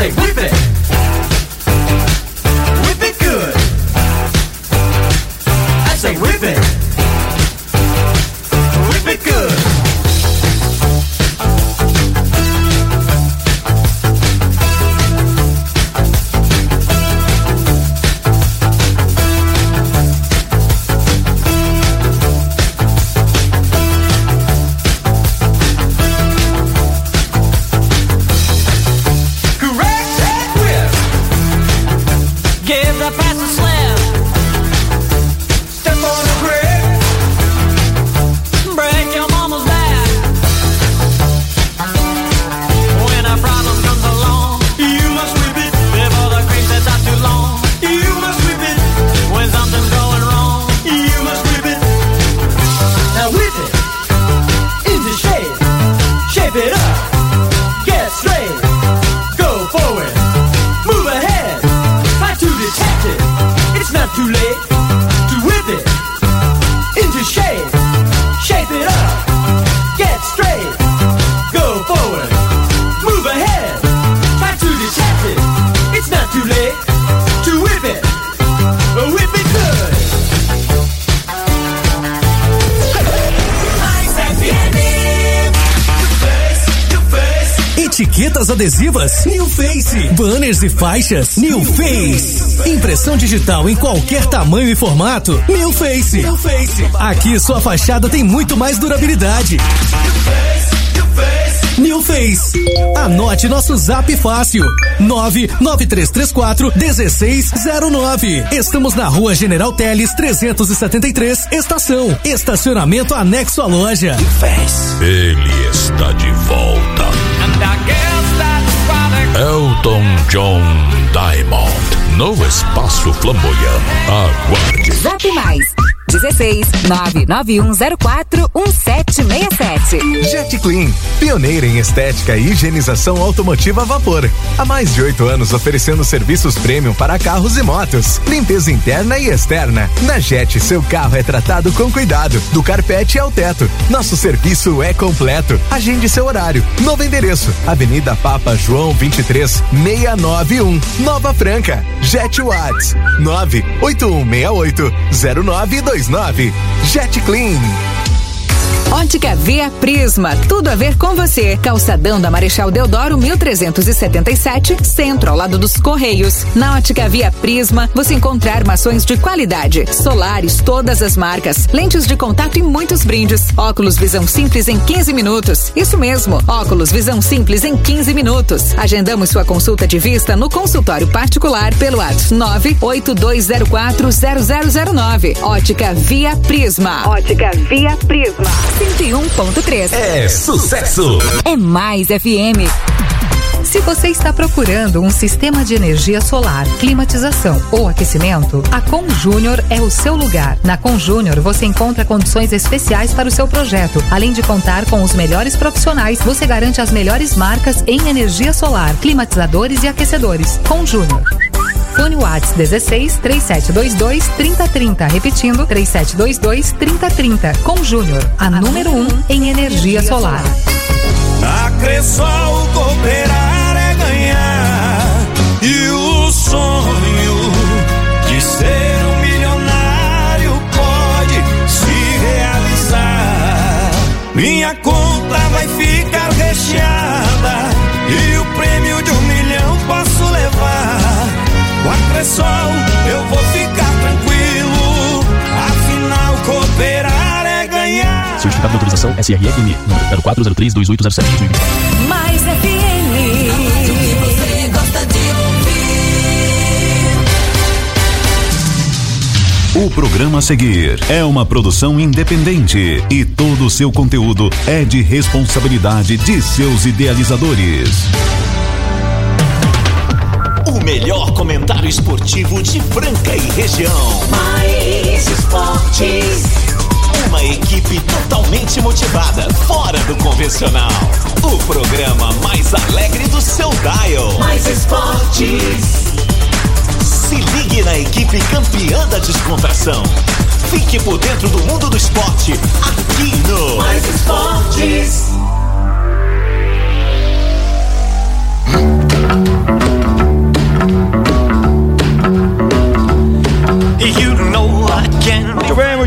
say whip it. Whip it good. I say whip it. Whip it good. Etiquetas adesivas New Face, banners e faixas New Face, impressão digital em qualquer tamanho e formato New Face. Aqui sua fachada tem muito mais durabilidade. New Face. Anote nosso zap fácil 99334-1609. Estamos na Rua General Teles 373, Estação. Estacionamento anexo à loja. Ele está de volta. Elton John Diamond, no Espaço Flamboyant. Aguarde. Zap Mais 16 99104 1767. Jet Clean, pioneira em estética e higienização automotiva a vapor. Há mais de 8 anos oferecendo serviços premium para carros e motos. Limpeza interna e externa. Na Jet, seu carro é tratado com cuidado, do carpete ao teto. Nosso serviço é completo. Agende seu horário. Novo endereço: Avenida Papa João 23, 691, Nova Franca. Jet Watts 981680929. Jet Clean. Ótica Via Prisma, tudo a ver com você. Calçadão da Marechal Deodoro 1377, centro, ao lado dos Correios. Na Ótica Via Prisma, você encontra armações de qualidade, solares, todas as marcas, lentes de contato e muitos brindes. Óculos Visão Simples em 15 minutos. Isso mesmo, óculos Visão Simples em 15 minutos. Agendamos sua consulta de vista no consultório particular pelo WhatsApp 982040009. Ótica Via Prisma. Ótica Via Prisma. 101.3. É sucesso! É Mais FM. Se você está procurando um sistema de energia solar, climatização ou aquecimento, a Conjúnior é o seu lugar. Na Conjúnior você encontra condições especiais para o seu projeto. Além de contar com os melhores profissionais, você garante as melhores marcas em energia solar, climatizadores e aquecedores. Conjúnior. Fone Whats 16 3722 3030. Repetindo, 3722 3030. Com Júnior, a número 1 em energia solar. Na Cressol cooperar é ganhar. E o sonho de ser um milionário pode se realizar. Minha conta vai ficar recheada e o prêmio de 1 milhão posso levar. Com a Cressol eu vou ficar tranquilo, afinal cooperar é ganhar. Certificado de autorização SRFMI, número 04032807. Mais FM. Você gosta de ouvir. O programa a seguir é uma produção independente e todo o seu conteúdo é de responsabilidade de seus idealizadores. O melhor comentário esportivo de Franca e região. Mais Esportes. Uma equipe totalmente motivada, fora do convencional. O programa mais alegre do seu dial. Mais Esportes. Se ligue na equipe campeã da descontração. Fique por dentro do mundo do esporte, aqui no Mais Esportes.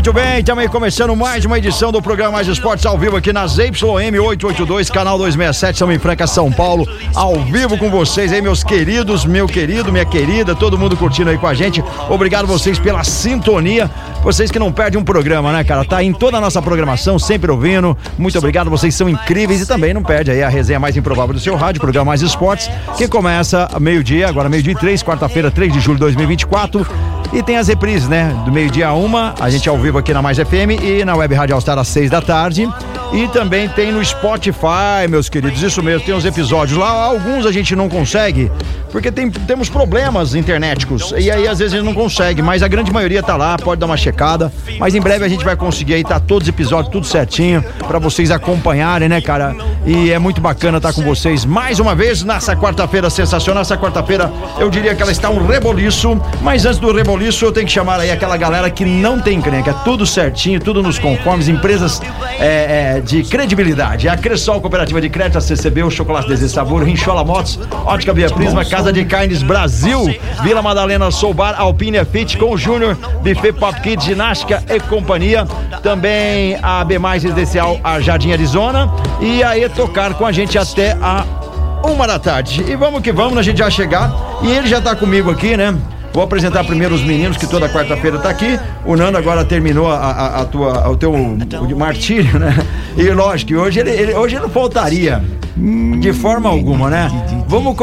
Muito bem, também começando mais uma edição do programa Mais Esportes ao vivo aqui na ZYM 882, canal 267, estamos em Franca, São Paulo, ao vivo com vocês aí, meus queridos, meu querido, minha querida, todo mundo curtindo aí com a gente. Obrigado vocês pela sintonia, vocês que não perdem um programa, né, cara? Tá em toda a nossa programação, sempre ouvindo. Muito obrigado, vocês são incríveis e também não perde aí a resenha mais improvável do seu rádio, programa Mais Esportes, que começa meio-dia, agora meio-dia e 3, quarta-feira, 3 de julho de 2024. E tem as reprises, né? Do meio-dia a 1, a gente ao vivo aqui na Mais FM e na Web Rádio All Star às 6 da tarde. E também tem no Spotify, meus queridos, isso mesmo, tem os episódios lá. Alguns a gente não consegue, porque temos problemas internéticos. E aí às vezes a gente não consegue, mas a grande maioria tá lá, pode dar uma checada. Mas em breve a gente vai conseguir aí, tá todos os episódios, tudo certinho, pra vocês acompanharem, né, cara? E é muito bacana estar com vocês mais uma vez nessa quarta-feira sensacional. Essa quarta-feira eu diria que ela está um reboliço, mas antes do reboliço eu tenho que chamar aí aquela galera que não tem encrenca, tudo certinho, tudo nos conformes, empresas de credibilidade. A Cressol Cooperativa de Crédito, a CCB, o Chocolate Desejo Sabor, Rinchola Motos, Ótica Via Prisma, Casa de Carnes Brasil, Vila Madalena Soubar, Alpine Fit com o Júnior, Buffet Pop Kids, Ginástica e Companhia, também a B+, Residencial, a Jardim Arizona, e aí tocar com a gente até a 1 da tarde. E vamos que vamos, a gente já chegar, e ele já tá comigo aqui, né? Vou apresentar primeiro os meninos que toda quarta-feira tá aqui. O Nando agora terminou o teu martírio, né? E lógico, hoje ele não faltaria de forma alguma, né? Vamos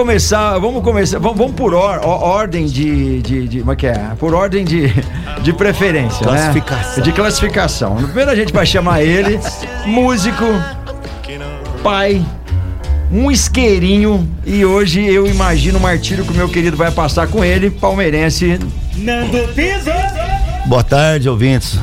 por ordem como é que é? Por ordem de preferência, classificação, né? De classificação. Primeiro a gente vai chamar ele, músico, pai, um isqueirinho, e hoje eu imagino o martírio que o meu querido vai passar com ele, palmeirense, Nando Piso. Boa tarde, ouvintes.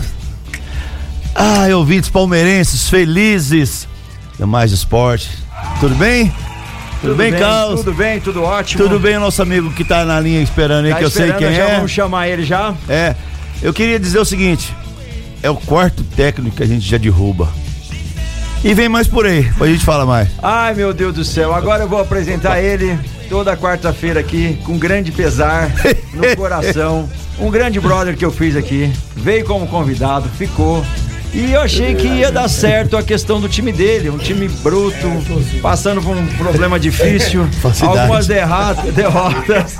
Ouvintes palmeirenses, felizes do Mais Esporte. Tudo bem? Tudo bem, Carlos? Tudo bem, tudo ótimo. Tudo bem, o nosso amigo que tá na linha esperando aí, que eu sei quem é. Vamos chamar ele já. Eu queria dizer o seguinte, é o quarto técnico que a gente já derruba. E vem mais por aí, depois a gente fala mais. Ai, meu Deus do céu, agora eu vou apresentar ele toda quarta-feira aqui, com grande pesar no coração. Um grande brother que eu fiz aqui, veio como convidado, ficou. E eu achei que ia dar certo a questão do time dele, um time bruto, passando por um problema difícil, algumas derrotas.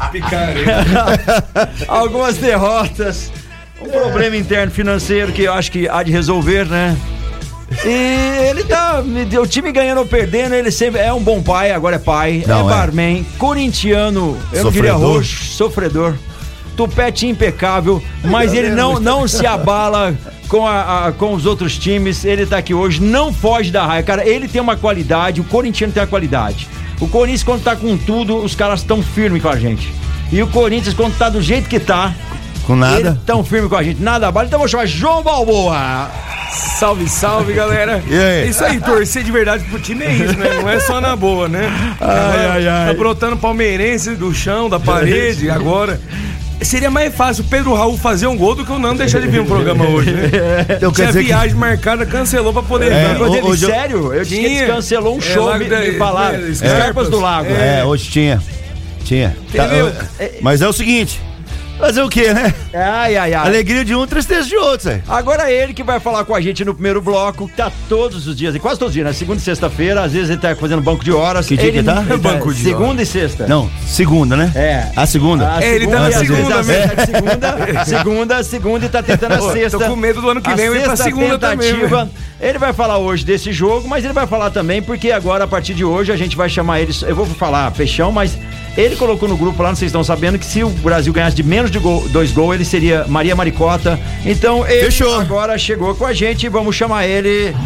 Algumas derrotas, um problema interno financeiro que eu acho que há de resolver, né? E ele tá, o time ganhando ou perdendo, ele sempre é um bom pai, agora é pai, barman, corintiano, eu não diria roxo, sofredor, tupete impecável, mas ele não se abala com os outros times. Ele tá aqui hoje, não foge da raia, cara, ele tem uma qualidade, o corintiano tem uma qualidade. O Corinthians, quando tá com tudo, os caras tão firmes com a gente. E o Corinthians, quando tá do jeito que tá, com nada, eles tão firmes com a gente, nada abala. Então vou chamar João Balboa. Salve, salve, galera. É isso aí, torcer de verdade pro time é isso, né? Não é só na boa, né? Tá brotando palmeirense do chão, da parede, agora. Seria mais fácil o Pedro Raul fazer um gol do que o Nando deixar de vir no programa hoje, né? Então, tinha viagem marcada, cancelou pra poder vir. Sério? Eu disse que eles cancelou um show, me falaram. Escarpas do Lago. Hoje tinha. Entendeu? Mas é o seguinte, fazer o quê, né? Alegria de um, tristeza de outro, Zé. Agora ele que vai falar com a gente no primeiro bloco, que tá todos os dias, quase todos os dias, né? Segunda e sexta-feira, às vezes ele tá fazendo banco de horas. Que dia que tá? Banco de segunda e sexta. Não, segunda, né? A segunda. Ele tá na segunda e tá tentando a sexta. Tô com medo do ano que vem eu ir pra segunda tentativa também. Ele vai falar hoje desse jogo, mas ele vai falar também porque agora, a partir de hoje, a gente vai chamar ele, eu vou falar Peixão, mas ele colocou no grupo lá, não sei se estão sabendo, que se o Brasil ganhasse de menos de 2 gols, ele seria Maria Maricota. Então ele agora chegou com a gente e vamos chamar ele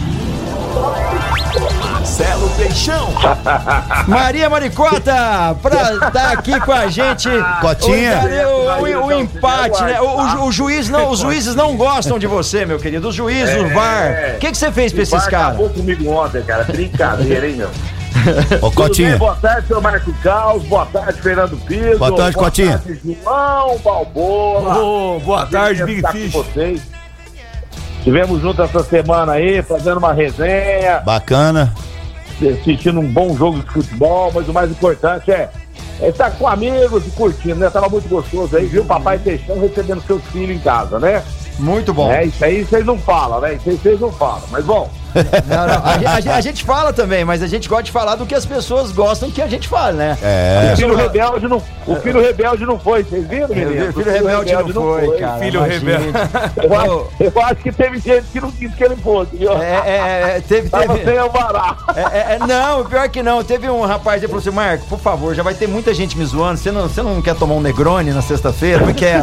Marcelo Peixão. Maria Maricota, pra estar aqui com a gente. Cotinha. O empate, né? Os juízes não gostam de você, meu querido. Os juízes, o VAR. O que você fez pra esses caras? Acabou comigo ontem, cara. Brincadeira, hein, meu? Ô, Cotinha. Boa tarde, seu Marco Caos. Boa tarde, Fernando Piso. Boa tarde, Cotinha. Boa tarde, João Balboa. Boa tarde, Big Fish. Estivemos juntos essa semana aí, fazendo uma resenha. Bacana. Assistindo um bom jogo de futebol, mas o mais importante é estar com amigos e curtindo, né? Tava muito gostoso aí, viu? Papai Peixão recebendo seus filhos em casa, né? Muito bom. Isso aí vocês não falam, né? Isso aí vocês não falam, mas bom. Não, a gente fala também, mas a gente gosta de falar do que as pessoas gostam que a gente fala, né? O filho rebelde não foi, vocês viram, menino? O filho rebelde não foi, cara. Filho rebelde. Eu acho que teve gente que não disse que ele fosse, viu? Teve. Sem alvará. Não, pior que não. Teve um rapaz que falou assim: Marco, por favor, já vai ter muita gente me zoando. Você não quer tomar um Negroni na sexta-feira? Eu quero.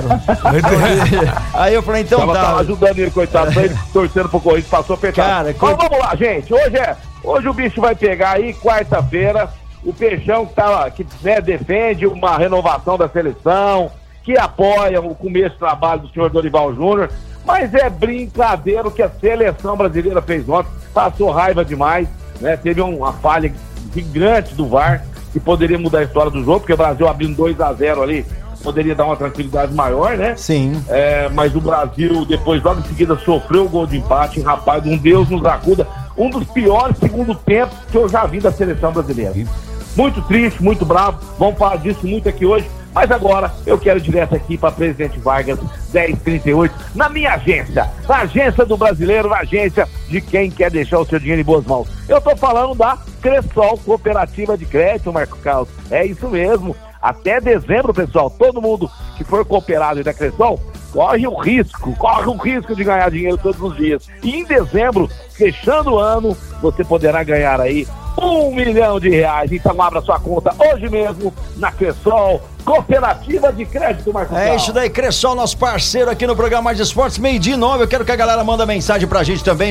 Aí eu falei, então tava ajudando ele, coitado, pra ele torcendo pro Corinthians, passou apertado. Cara, vamos lá, gente. Hoje o bicho vai pegar aí, quarta-feira, o Peixão que defende uma renovação da seleção, que apoia o começo do trabalho do senhor Dorival Júnior, mas é brincadeira o que a seleção brasileira fez ontem, passou raiva demais, né? Teve uma falha gigante do VAR, que poderia mudar a história do jogo, porque o Brasil abrindo 2-0 ali, poderia dar uma tranquilidade maior, né? Sim. Mas o Brasil, depois, logo em seguida, sofreu o gol de empate. Rapaz, um Deus nos acuda. Um dos piores segundo tempos que eu já vi da seleção brasileira. Muito triste, muito bravo. Vamos falar disso muito aqui hoje. Mas agora eu quero direto aqui para Presidente Vargas, 1038, na minha agência. Na agência do brasileiro, na agência de quem quer deixar o seu dinheiro em boas mãos. Eu tô falando da Cressol Cooperativa de Crédito, Marco Carlos. É isso mesmo. Até dezembro, pessoal, todo mundo que for cooperado da Cressol corre o risco de ganhar dinheiro todos os dias. E em dezembro, fechando o ano, você poderá ganhar aí R$1 milhão. Então abra sua conta hoje mesmo na Cressol Cooperativa de Crédito, Marcos. É isso daí, Cressol, nosso parceiro aqui no programa Mais Esportes, 12:09. Eu quero que a galera manda mensagem pra gente também,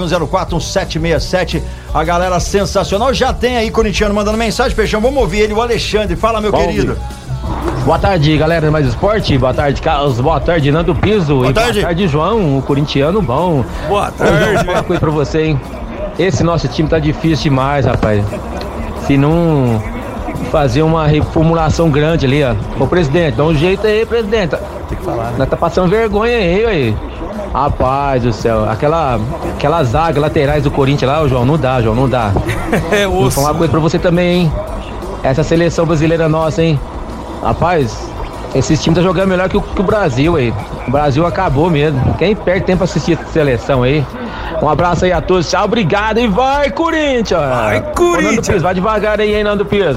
991041767. A galera sensacional. Já tem aí corintiano mandando mensagem, Peixão. Vamos ouvir ele, o Alexandre. Fala, meu querido. Boa tarde, galera do Mais Esporte. Boa tarde, Carlos. Boa tarde, Nando Piso. Boa tarde, João, o corintiano bom. Boa tarde. Eu vou falar uma coisa pra você, hein? Esse nosso time tá difícil demais, rapaz. Se não fazer uma reformulação grande ali, ó. Ô, presidente, dá um jeito aí, presidente. Tem que falar. Nós tá passando vergonha aí. Rapaz do céu. Aquela zaga laterais do Corinthians lá, João, não dá. Vou falar uma coisa pra você também, hein? Essa seleção brasileira nossa, hein? Rapaz, esses times tá jogando melhor que o Brasil aí. O Brasil acabou mesmo. Quem perde tempo pra assistir a seleção aí? Um abraço aí a todos, tchau, obrigado e vai, Corinthians! Vai, Corinthians! Ô, Nando Piso, vai devagar aí, hein, Nando Piso?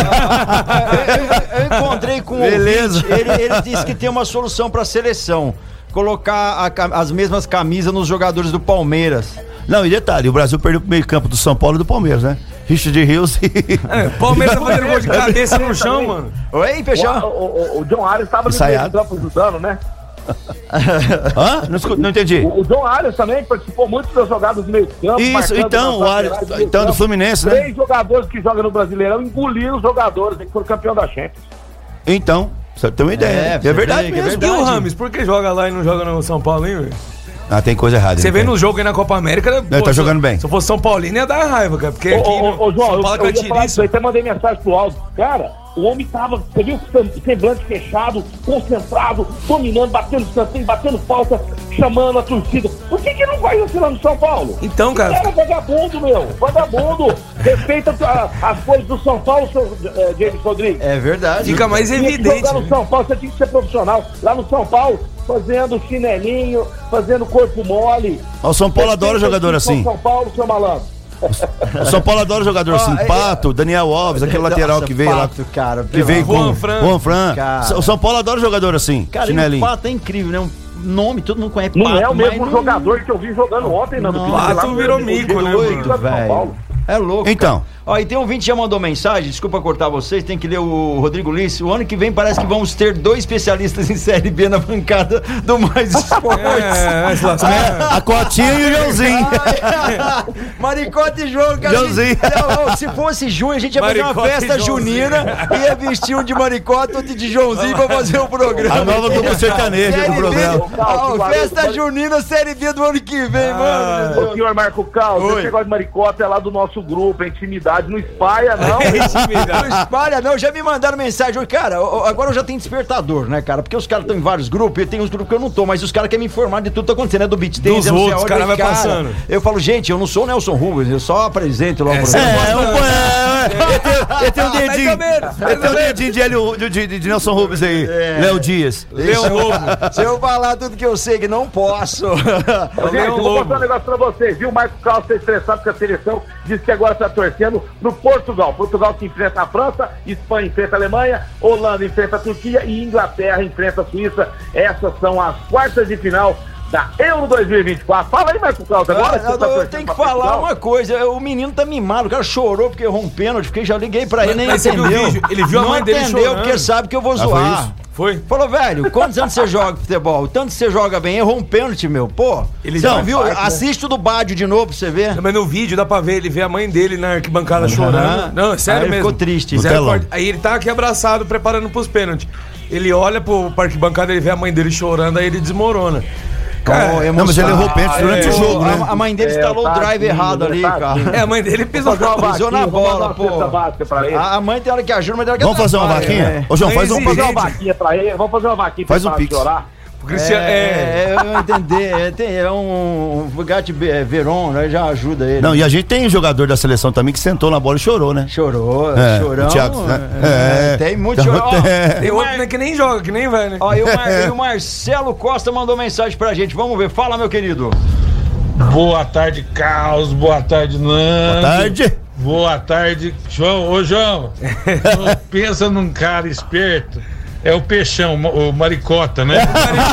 Eu encontrei com beleza. Ele disse que tem uma solução pra seleção. Colocar as mesmas camisas nos jogadores do Palmeiras. Não, e detalhe, o Brasil perdeu pro meio campo do São Paulo e do Palmeiras, né? Richard Rios e... Palmeiras tá fazendo gol de cabeça no chão, mano. Oi, Peixão? O John Arias tava no meio do campo ajudando, né? Hã? Não entendi. O John Arias também participou muito das jogadas do meio campo. Isso, então, o Arias, então do Fluminense, né? 3 jogadores que jogam no Brasileirão engoliram os jogadores que foram campeão da Champions. Então, você tem uma ideia. É verdade mesmo. E o Rames, por que joga lá e não joga no São Paulo, hein, velho? Ah, tem coisa errada. Você vê no jogo aí na Copa América... Ele tá jogando bem. Se eu fosse São Paulino, ia dar raiva, cara. Porque aqui João, São Paulo eu ia falar isso aí, até mandei mensagem pro Aldo. Cara, o homem tava, você viu, semblante fechado, concentrado, dominando, batendo escanteio, batendo falta, chamando a torcida. Por que não vai assim lá no São Paulo? Então, cara... Era vagabundo, meu. Vagabundo. Respeita as coisas do São Paulo, seu James Rodrigues. É verdade. Fica mais evidente. Jogar no São Paulo, você tinha que ser profissional. Lá no São Paulo, fazendo chinelinho, fazendo corpo mole. O São Paulo adora jogador assim. São Paulo, seu malandro. O São Paulo adora jogador assim. Pato, Daniel Alves, aquele lateral que veio Pato, lá. Cara, que veio com Juan Fran. O São Paulo adora jogador assim. Cara, chinelinho. O Pato é incrível, né? Um nome, todo mundo conhece Pato. Não é o mesmo jogador que eu vi jogando ontem, não. Pato virou mico, né? Doido, velho. É louco. Então. Cara. Ó, e tem um ouvinte que já mandou mensagem, desculpa cortar vocês, tem que ler o Rodrigo Lice. O ano que vem parece que vamos ter 2 especialistas em Série B na bancada do Mais Esportes. A Cotinha e o Joãozinho. Maricota e João, cara. Joãozinho. Se fosse junho, a gente ia fazer uma festa junina, ia vestir um de Maricota, outro de Joãozinho pra fazer o programa. A nova dupla sertaneja do programa. Festa junina, Série B do ano que vem, mano. O senhor Marco Carlos, esse negócio de Maricota é lá do nosso nosso grupo, é intimidade, não espalha não. Não espalha não, já me mandaram mensagem, cara, agora eu já tenho despertador, né, cara, porque os caras estão em vários grupos, e tem uns grupos que eu não tô, mas os caras querem me informar de tudo que tá acontecendo, né, do beat tênis, dos outros, os caras vai passando. Eu falo, gente, eu não sou o Nelson Rubens, eu só apresento lá o Ele tem um dedinho. Ele tem um dedinho de Nelson Rubens aí. Léo Dias. Léo Lobo. Se eu falar tudo que eu sei que não posso. Gente, eu vou contar um negócio pra vocês, viu? O Marco Carlos está estressado com a seleção, disse que agora está torcendo no Portugal. Portugal que enfrenta a França, Espanha enfrenta a Alemanha, Holanda enfrenta a Turquia e Inglaterra enfrenta a Suíça. Essas são as quartas de final da Euro 2024. Fala aí, Marco Carlos, agora eu tenho que falar uma coisa, o menino tá mimado, o cara chorou porque errou um pênalti, porque já liguei pra ele, nem entendeu. Ele viu a mãe dele chorando. Não entendeu, porque sabe que eu vou zoar. Foi? Falou, velho, quantos anos você joga futebol? Tanto que você joga bem, errou um pênalti, meu. Pô, ele já viu? Assiste o do Bádio de novo pra você ver. Mas no vídeo dá pra ver, ele vê a mãe dele na arquibancada chorando. Não, é sério mesmo. Ficou triste. Aí ele tá aqui abraçado, preparando pros pênaltis. Ele olha pro arquibancada, ele vê a mãe dele chorando, aí ele desmorona. Cara, não, mas ele errou pênalti durante o jogo, né? A mãe dele instalou o drive errado ali, cara. A mãe dele pisou na bola, pô. A mãe tem hora que ajuda, mas tem hora que vamos fazer uma vaquinha? Ô, João, faz um fazer uma vaquinha pra ele. Vamos fazer uma vaquinha pra ele chorar. Eu entendi. É um Bugatti Veyron, né? Já ajuda ele. Não, e a gente tem um jogador da seleção também que sentou na bola e chorou, né? Chorou, chorão. O Thiago, né? Tem muito chorão. Tem outro que nem joga, que nem vai, né? Ó, e o Marcelo Costa mandou mensagem pra gente. Vamos ver. Fala, meu querido. Boa tarde, Carlos. Boa tarde, Nando. Boa tarde. Boa tarde, João. Ô, João, pensa num cara esperto. É o Peixão, o Maricota, né?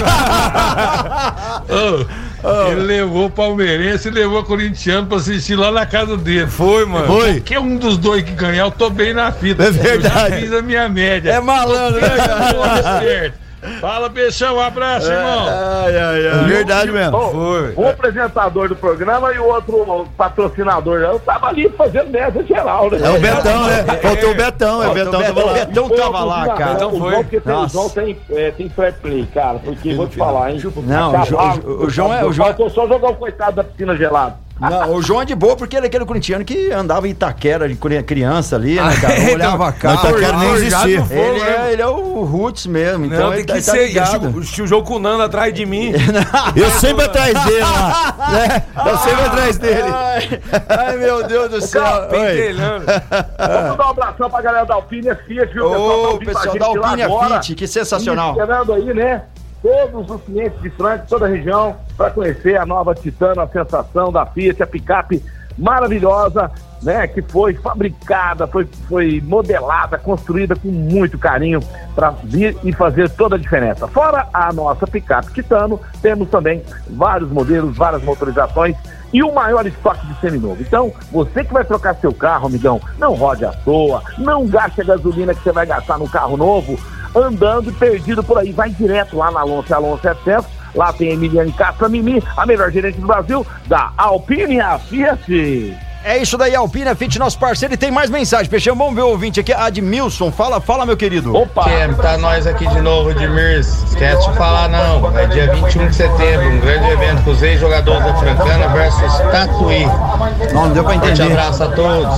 Ele levou o palmeirense e levou o corintiano pra assistir lá na casa dele. Foi, mano. Foi. Qualquer um dos dois que ganhar, eu tô bem na fita. É verdade. Eu já fiz a minha média. É malandro, né, cara? Fala, Peixão, um abraço, irmão. É verdade mesmo. Foi. Um apresentador do programa e o outro patrocinador. Eu tava ali fazendo merda geral, né? É o Betão, né? Faltou o Betão, o Betão tava lá. O Betão tava lá, cara. O João tem fair play, cara, porque vou te falar, hein? Não, o João é... Faltou só jogar o coitado da piscina gelada. Não, o João é de boa porque ele é aquele corintiano que andava em Itaquera de criança ali, né, cara? Olhava a cara. Itaquera nem existia. Ele é o Roots mesmo, então tem que ser ligado. O jogo com o Nando atrás de mim. Eu sempre atrás dele lá, né? Eu sempre atrás dele. Ai, meu Deus do céu. Vamos dar um abração pra galera da Alpine Fiat, viu? Ô, pessoal da Alpine Fiat, que sensacional. Esperando aí, né? Todos os clientes de Franca, toda a região, para conhecer a nova Titano, a sensação da Fiat, a picape maravilhosa, né? Que foi fabricada, foi modelada, construída com muito carinho para vir e fazer toda a diferença. Fora a nossa picape Titano, temos também vários modelos, várias motorizações e o maior estoque de seminovo. Então, você que vai trocar seu carro, amigão, não rode à toa, não gaste a gasolina que você vai gastar no carro novo, andando perdido por aí, vai direto lá na Alonso 700, lá tem a Emiliane Castro Mimi, a melhor gerente do Brasil, da Alpine Fiat. É isso daí, Alpine Fiat, nosso parceiro, e tem mais mensagem, Peixão, vamos ver o ouvinte aqui, Admilson, fala, meu querido. Opa! Tá nós aqui de novo, Edmir, esquece de falar não, é dia 21 de setembro, um grande evento com os ex-jogadores da Francana versus Tatuí. Não deu pra entender. Um abraço a todos.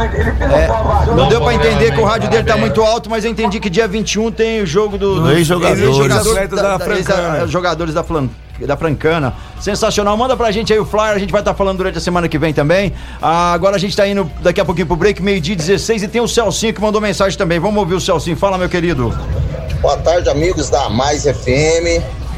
Não deu pra entender que o rádio dele tá muito alto, mas eu entendi que dia 21 tem o jogo dos ex-jogadores da Francana. Sensacional, manda pra gente aí o flyer, a gente vai estar falando durante a semana que vem também. Agora a gente tá indo daqui a pouquinho pro break, 12:16, e tem o Celcinho que mandou mensagem também. Vamos ouvir o Celcinho, fala, meu querido. Boa tarde, amigos da Mais FM,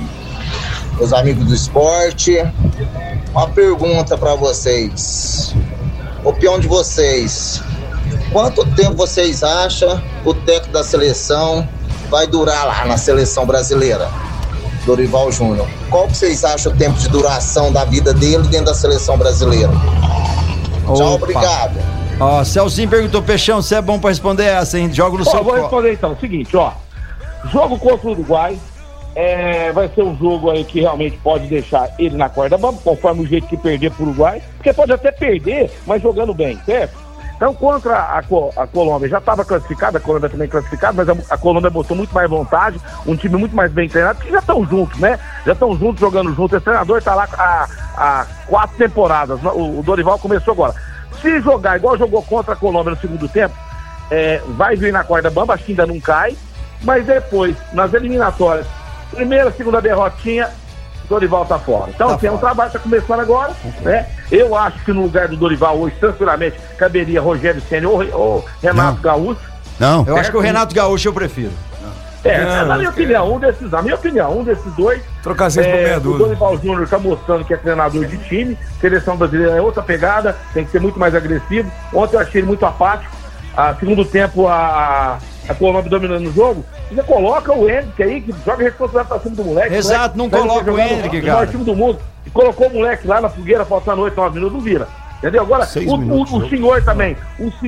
os amigos do esporte. Uma pergunta pra vocês, opinião de vocês: quanto tempo vocês acham que o técnico da seleção vai durar lá na seleção brasileira? Dorival Júnior. Qual que vocês acham o tempo de duração da vida dele dentro da seleção brasileira? Tchau, obrigado. Ó, Celcinho perguntou, Peixão, você é bom pra responder essa, hein? Jogo no seu... Vou responder então, seguinte, ó. Jogo contra o Uruguai, vai ser um jogo aí que realmente pode deixar ele na corda bamba, conforme o jeito que perder pro Uruguai, porque pode até perder, mas jogando bem, certo? Então, contra a Colômbia, já estava classificada, a Colômbia também classificada, mas a Colômbia botou muito mais vontade, um time muito mais bem treinado, porque já estão juntos, né? Já estão juntos, jogando juntos. Esse treinador está lá há 4 temporadas, o Dorival começou agora. Se jogar igual jogou contra a Colômbia no segundo tempo, vai vir na corda bamba, acho que ainda não cai, mas depois, nas eliminatórias, primeira, segunda derrotinha, Dorival tá fora. Então, assim, é um trabalho que tá começando agora, né? Eu acho que no lugar do Dorival hoje, tranquilamente, caberia Rogério Ceni ou Renato Gaúcho. Não. Eu acho que o Renato Gaúcho eu prefiro. Na minha opinião, um desses dois. Trocar vocês por meia dúzia. O Dorival Júnior tá mostrando que é treinador de time. Seleção brasileira é outra pegada, tem que ser muito mais agressivo. Ontem eu achei ele muito apático. Segundo tempo, a Colômbia dominando o jogo. Você coloca o Hendrick aí, que joga responsabilidade pra cima do moleque. Exato, não coloca o Hendrick, cara. O time do mundo. E colocou o moleque lá na fogueira, faltando 8, 9 minutos, não vira. Entendeu? Agora, o senhor também,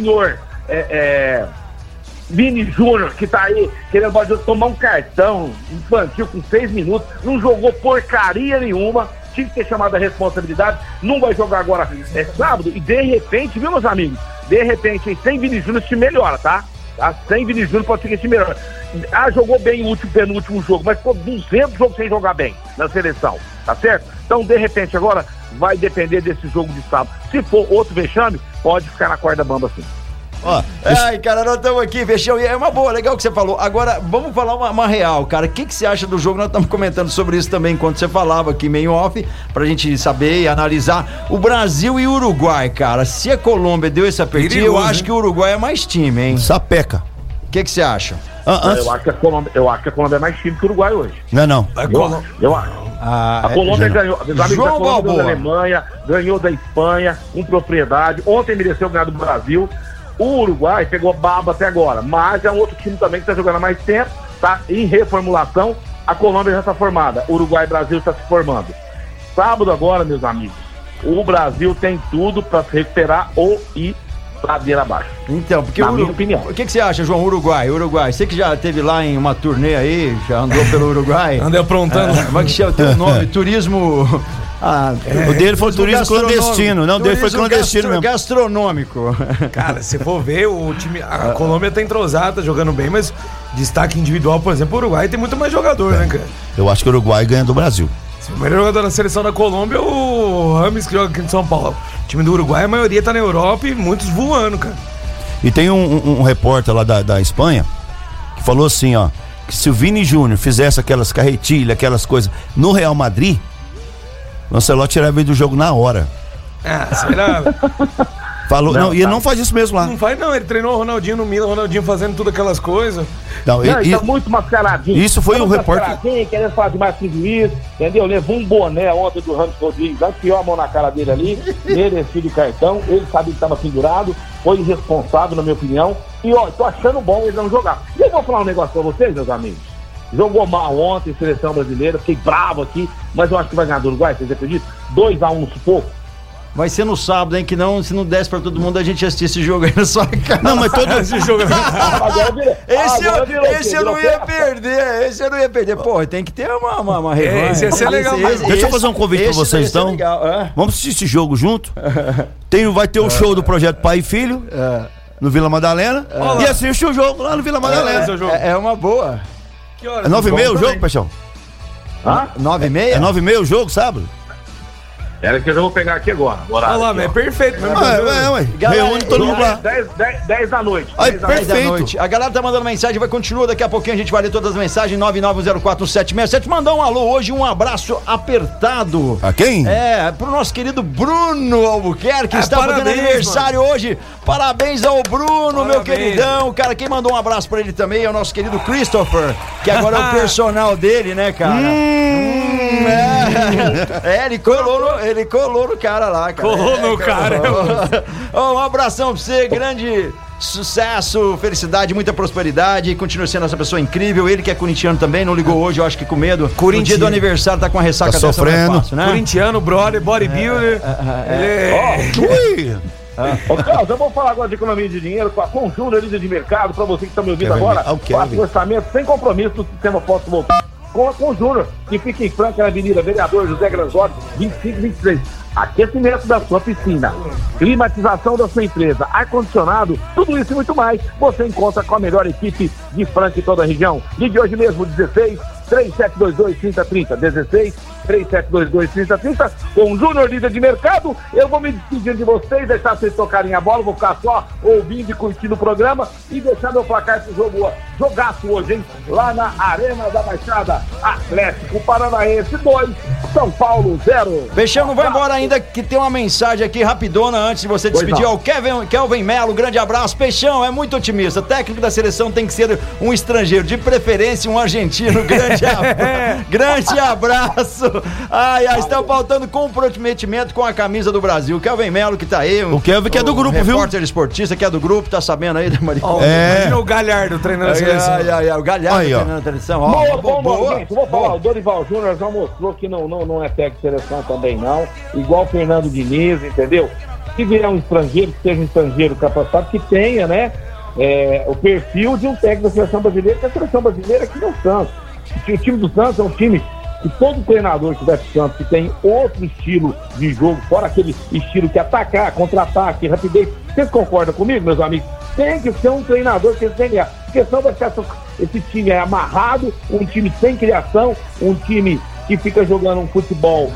Vini Júnior, que tá aí querendo tomar um cartão infantil com 6 minutos, não jogou porcaria nenhuma, tinha que ter chamado a responsabilidade, não vai jogar agora sábado, e de repente, viu, meus amigos? De repente, sem Vini Júnior, esse time melhora, tá? Sem Vini Júnior pode ser que esse time melhora. Jogou bem o penúltimo jogo, mas ficou 200 jogos sem jogar bem na seleção, tá certo? Então, de repente, agora vai depender desse jogo de sábado. Se for outro vexame, pode ficar na corda bamba assim. Ai, cara, nós estamos aqui, Vexão, e é uma boa, legal o que você falou. Agora, vamos falar uma real, cara. O que você acha do jogo? Nós estamos comentando sobre isso também enquanto você falava aqui, meio off, pra gente saber e analisar. O Brasil e o Uruguai, cara. Se a Colômbia deu esse apertinho, eu acho que o Uruguai é mais time, hein? Sapeca. O que você acha? Eu acho que a Colômbia é mais time que o Uruguai hoje. Não. Eu acho. A Colômbia ganhou. João Balboa da Alemanha, ganhou da Espanha, com propriedade. Ontem mereceu ganhar do Brasil. O Uruguai pegou baba até agora, mas é um outro time também que está jogando há mais tempo, tá em reformulação. A Colômbia já está formada, o Uruguai e o Brasil está se formando. Sábado agora, meus amigos, o Brasil tem tudo para se recuperar ou ir ladeira abaixo. Então, porque na minha opinião. O que você acha, João? Uruguai, você que já esteve lá em uma turnê aí, já andou pelo Uruguai. Andei aprontando. Como é que chama o teu nome? Turismo... o dele foi turismo clandestino. Não, dele foi clandestino mesmo. Gastronômico. Cara, se for ver, o time. A Colômbia tá entrosada, tá jogando bem, mas destaque individual, por exemplo, o Uruguai tem muito mais jogador, né, cara? Eu acho que o Uruguai ganha do Brasil. O melhor jogador da seleção da Colômbia é o Rames, que joga aqui em São Paulo. O time do Uruguai, a maioria tá na Europa e muitos voando, cara. E tem um repórter lá da Espanha que falou assim, ó, que se o Vini Júnior fizesse aquelas carretilhas, aquelas coisas no Real Madrid, o Ancelotti tirava ele do jogo na hora. Será? Falou, não, e ele não faz isso mesmo lá. Não faz não, ele treinou o Ronaldinho no Milan, o Ronaldinho fazendo tudo aquelas coisas. Ele tá muito mascaradinho. Isso foi o repórter. Querendo falar demais com isso, entendeu? Levou um boné ontem do Ramos Rodrigues, enfiou a mão na cara dele ali, merecido o cartão, ele sabia que estava pendurado, foi irresponsável, na minha opinião. E ó, tô achando bom ele não jogar. E eu vou falar um negócio pra vocês, meus amigos. Jogou mal ontem, seleção brasileira, fiquei bravo aqui, mas eu acho que vai ganhar do Uruguai, vocês acreditam? 2-1 no sufoco. Vai ser no sábado, hein? Que não, se não desse pra todo mundo, a gente assistir esse jogo aí na sua casa. Não, mas todo esse jogo. Esse eu não ia perder. Pô, tem que ter uma revanche. Esse ia ser legal. Deixa eu fazer um convite pra vocês, então. Vamos assistir esse jogo junto. Vai ter o show do Projeto Pai e Filho. No Vila Madalena. E assiste o jogo lá no Vila Madalena. É uma boa. É 9h30 o jogo, Peixão? 9h30? É 9h30 o jogo, sábado? Era que eu já vou pegar aqui agora. Olha lá, mas é perfeito mesmo. Reúne todo mundo lá. 10 da noite. Perfeito. A galera tá mandando mensagem, vai continuar daqui a pouquinho, a gente vai ler todas as mensagens. 991041767. Mandar um alô hoje, um abraço apertado. A quem? Pro nosso querido Bruno Albuquerque, que está fazendo aniversário hoje. Parabéns ao Bruno, meu queridão. Cara, quem mandou um abraço pra ele também é o nosso querido Christopher, que agora é o personal dele, né, cara? Ele colou no cara lá, cara. Colou no cara. Um abração pra você, grande sucesso, felicidade, muita prosperidade, continua sendo essa pessoa incrível. Ele que é corintiano também, não ligou hoje, eu acho que com medo. No dia do aniversário tá com a ressaca dessa, sofrendo. Não é fácil, né? Corintiano, brother, bodybuilder. Carlos, eu vou falar agora de economia de dinheiro com a Conjúnior, líder de mercado, pra você que está me ouvindo agora. Faça um orçamento sem compromisso do sistema fotovoltaico com a Conjúnior, que fica em Franca, na Avenida Vereador José Granzotti, 2523. Aquecimento da sua piscina, climatização da sua empresa, ar-condicionado, tudo isso e muito mais você encontra com a melhor equipe de Franca e toda a região. Ligue hoje mesmo, 16 3722 3030, 16 3722-3030, com o Júnior, líder de mercado. Eu vou me despedir de vocês, deixar vocês tocarem a bola, vou ficar só ouvindo e curtindo o programa e deixar meu placar pro jogo. Jogaço hoje, hein? Lá na Arena da Baixada. Atlético Paranaense 2, São Paulo 0. Peixão, não vai embora ainda, que tem uma mensagem aqui rapidona antes de você despedir. Ó, o Kelvin Melo, grande abraço. Peixão é muito otimista. Técnico da seleção tem que ser um estrangeiro, de preferência um argentino. Grande abraço. Ai, está faltando comprometimento com a camisa do Brasil. O Kelvin Melo que tá aí. O Kelvin que é do grupo, viu? Repórter esportista que é do grupo, tá sabendo aí, Maricó? Imagina o Galhardo treinando a seleção. O Galhardo treinando a seleção. Gente, vou falar, o Dorival Júnior já mostrou que não é técnico de seleção também não, igual o Fernando Diniz, entendeu? Se vier um estrangeiro, que seja um estrangeiro capacitado, que tenha, né, o perfil de um técnico da seleção brasileira, que a seleção brasileira aqui no Santos. O time do Santos é um time que todo treinador que vai pro Santos, que tem outro estilo de jogo, fora aquele estilo que atacar, contra-ataque, rapidez. Vocês concordam comigo, meus amigos? Tem que ser um treinador que tem que ganhar. Porque senão vai ficar esse time amarrado, um time sem criação, um time que fica jogando um futebol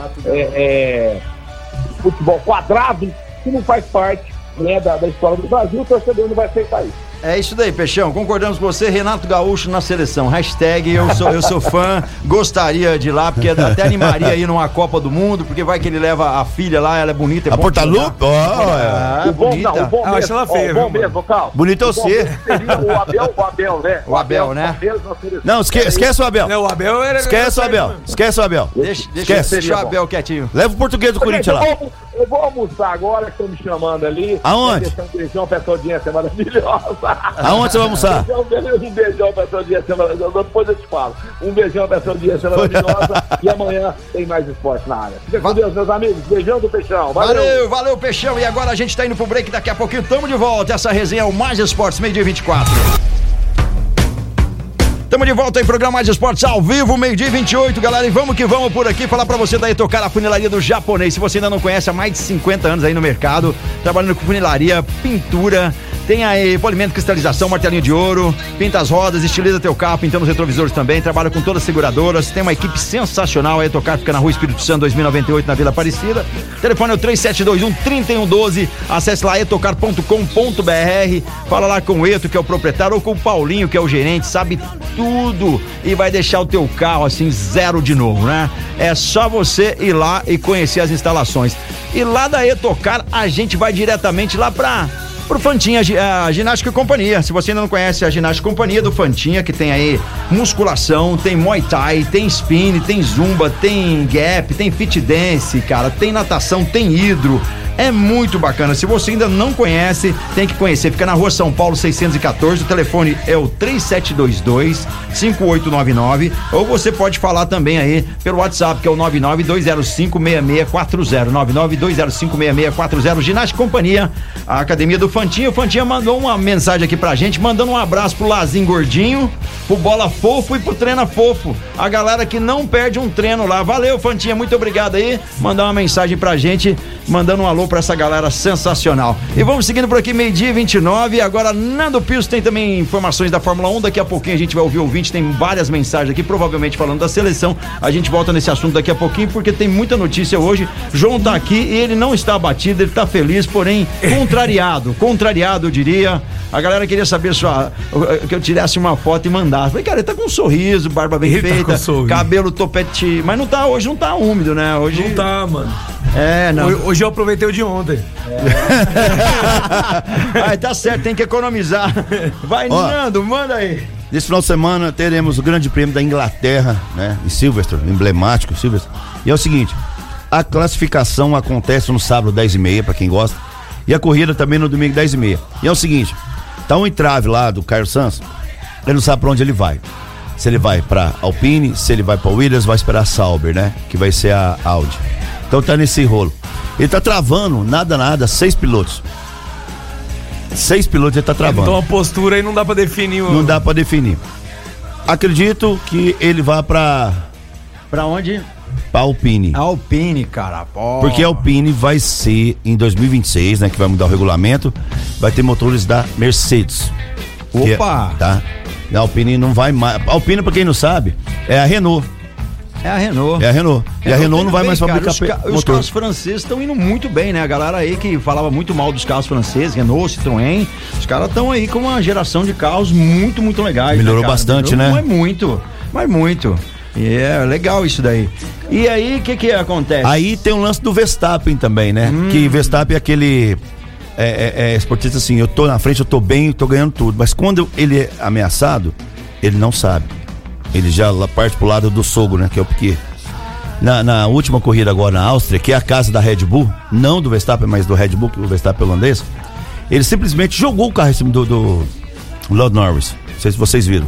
futebol quadrado, que não faz parte, né, da história do Brasil. O torcedor não vai aceitar isso. É isso daí, Peixão, concordamos com você. Renato Gaúcho na seleção, hashtag eu sou fã, gostaria de ir lá, porque até animaria aí numa Copa do Mundo, porque vai que ele leva a filha lá, ela é bonita. É a Portalupe? Bonita. Acho ela feia, viu? Bonito é você. O Abel, né? O Abel, né? Não, esquece o Abel. Não, o Abel era... Esquece o Abel. Deixa o Abel quietinho. Leva o português do Corinthians lá. Eu vou almoçar agora, que estão me chamando ali. Aonde? Um beijão pra essa audiência maravilhosa. Aonde você vai almoçar? Um beijão pra essa audiência maravilhosa. Depois eu te falo. Um beijão pra essa audiência maravilhosa. E amanhã tem mais esporte na área. Fica com Deus, meus amigos. Beijão do Peixão. Valeu, Peixão. E agora a gente tá indo pro break. Daqui a pouquinho tamo de volta. Essa resenha é o Mais Esportes, meio-dia 24. Estamos de volta em programa Mais Esportes ao vivo, meio-dia 28, galera, e vamos que vamos por aqui falar pra você da Etocar, a funilaria do japonês. Se você ainda não conhece, há mais de 50 anos aí no mercado, trabalhando com funilaria, pintura, tem aí polimento, cristalização, martelinho de ouro, pinta as rodas, estiliza teu carro, pintando os retrovisores também, trabalha com todas as seguradoras, tem uma equipe sensacional. A Etocar fica na Rua Espírito Santo 2098, na Vila Aparecida. O telefone é o 3721-3112, acesse lá etocar.com.br, fala lá com o Eto, que é o proprietário, ou com o Paulinho, que é o gerente, sabe tudo e vai deixar o teu carro assim zero de novo, né? É só você ir lá e conhecer as instalações. E lá da Etocar a gente vai diretamente lá pro Fantinha, a Ginástica e Companhia. Se você ainda não conhece a Ginástica e Companhia do Fantinha, que tem aí musculação, tem Muay Thai, tem spin, tem zumba, tem gap, tem fit dance, cara, tem natação, tem hidro. É muito bacana. Se você ainda não conhece, tem que conhecer. Fica na Rua São Paulo 614. O telefone é o 3722-5899. Ou você pode falar também aí pelo WhatsApp, que é o 992056640. 992056640. Ginástica Companhia, a Academia do Fantinha. O Fantinha mandou uma mensagem aqui pra gente, mandando um abraço pro Lazinho Gordinho, pro Bola Fofo e pro Treina Fofo. A galera que não perde um treino lá. Valeu, Fantinha, muito obrigado aí. Mandar uma mensagem pra gente, mandando um alô pra essa galera sensacional. E vamos seguindo por aqui, meio-dia 29. Agora, Nando Pios tem também informações da Fórmula 1. Daqui a pouquinho a gente vai ouvir o ouvinte. Tem várias mensagens aqui, provavelmente falando da seleção. A gente volta nesse assunto daqui a pouquinho, porque tem muita notícia hoje. João tá aqui e ele não está abatido, ele tá feliz, porém contrariado, eu diria. A galera queria saber que eu tirasse uma foto e mandasse. Falei, cara, ele tá com um sorriso, barba bem feita, cabelo topete, mas hoje não tá úmido, né? Hoje não tá, mano. Não. Hoje eu aproveitei o de ontem. Ai, tá certo, tem que economizar. Vai, Nando, manda aí. Nesse final de semana teremos o Grande Prêmio da Inglaterra, né? Em Silverstone, emblemático Silverstone. E é o seguinte, a classificação acontece no sábado 10h30, pra quem gosta, e a corrida também no domingo 10h30. E é o seguinte, tá um entrave lá do Carlos Sainz, ele não sabe pra onde ele vai. Se ele vai pra Alpine, se ele vai pra Williams, vai esperar a Sauber, né? Que vai ser a Audi. Então tá nesse rolo. Ele tá travando, nada, 6 pilotos. 6 pilotos ele tá travando. Então a postura aí não dá pra definir. Não dá pra definir. Acredito que ele vá pra onde? Pra Alpine. Alpine, cara. Porque a Alpine vai ser em 2026, né? Que vai mudar o regulamento. Vai ter motores da Mercedes. Opa! Tá? A Alpine não vai mais. A Alpine, pra quem não sabe, é a Renault. É a Renault. É a Renault. E a Renault não vai mais fabricar motor. Os carros franceses estão indo muito bem, né? A galera aí que falava muito mal dos carros franceses, Renault, Citroën, os caras estão aí com uma geração de carros muito legais. Melhorou bastante, né? Mas muito. E é legal isso daí. E aí, o que acontece? Aí tem o lance do Verstappen também, né? Que Verstappen é aquele esportista assim, eu tô na frente, eu tô bem, eu tô ganhando tudo. Mas quando ele é ameaçado, ele não sabe. Ele já parte pro lado do sogro, né? Que é o Piquet. Na última corrida agora na Áustria, que é a casa da Red Bull, não do Verstappen, mas do Red Bull, que o Verstappen é holandês, ele simplesmente jogou o carro em cima do Lando Norris. Não sei se vocês viram.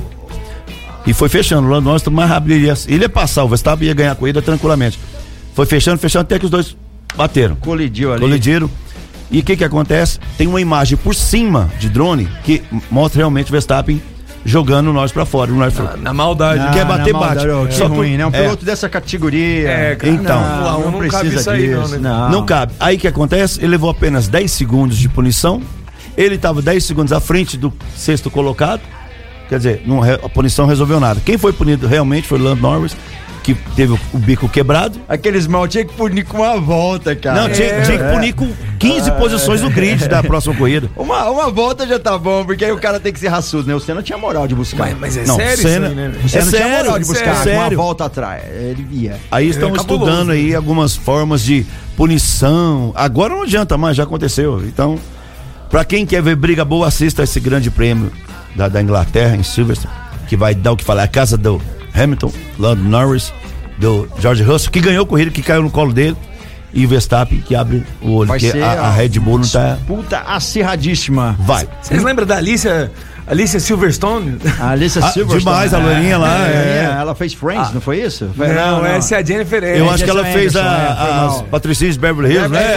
E foi fechando. O Lando Norris mais rápido. Ele ia passar, o Verstappen ia ganhar a corrida tranquilamente. Foi fechando até que os dois bateram. Colidiram. E o que acontece? Tem uma imagem por cima de drone que mostra realmente o Verstappen jogando nós pra fora. Na maldade. Quer bater, bate. Só ruim, né? Um piloto dessa categoria. Cara, então, não precisa disso. Não cabe. Aí o que acontece? Ele levou apenas 10 segundos de punição. Ele estava 10 segundos à frente do sexto colocado. Quer dizer, a punição não resolveu nada. Quem foi punido realmente foi o Lando Norris, que teve o bico quebrado. Aqueles mal tinha que punir com uma volta, cara. Não, tinha que punir com 15 posições no grid da próxima corrida. Uma volta já tá bom, porque aí o cara tem que ser raçudo, né? O Senna tinha moral de buscar. Mas sério Senna, isso aí, né? O Senna tinha moral de buscar uma volta atrás. Ele ia. Aí estão estudando aí algumas formas de punição. Agora não adianta mais, já aconteceu. Então, pra quem quer ver briga boa, assista esse grande prêmio da Inglaterra, em Silverstone, que vai dar o que falar. É a casa do Hamilton, Lando Norris, do George Russell, que ganhou a corrida, que caiu no colo dele, e o Verstappen, que abre o olho, vai porque a Red Bull não tá... Disputa acirradíssima. Vai. Vocês lembram da Alicia Silverstone? A Alicia Silverstone. Demais, a loirinha lá. Ela fez Friends, não foi isso? Não, essa é a Jennifer Aniston. Eu acho que ela fez as Patricinhas de Beverly Hills, né?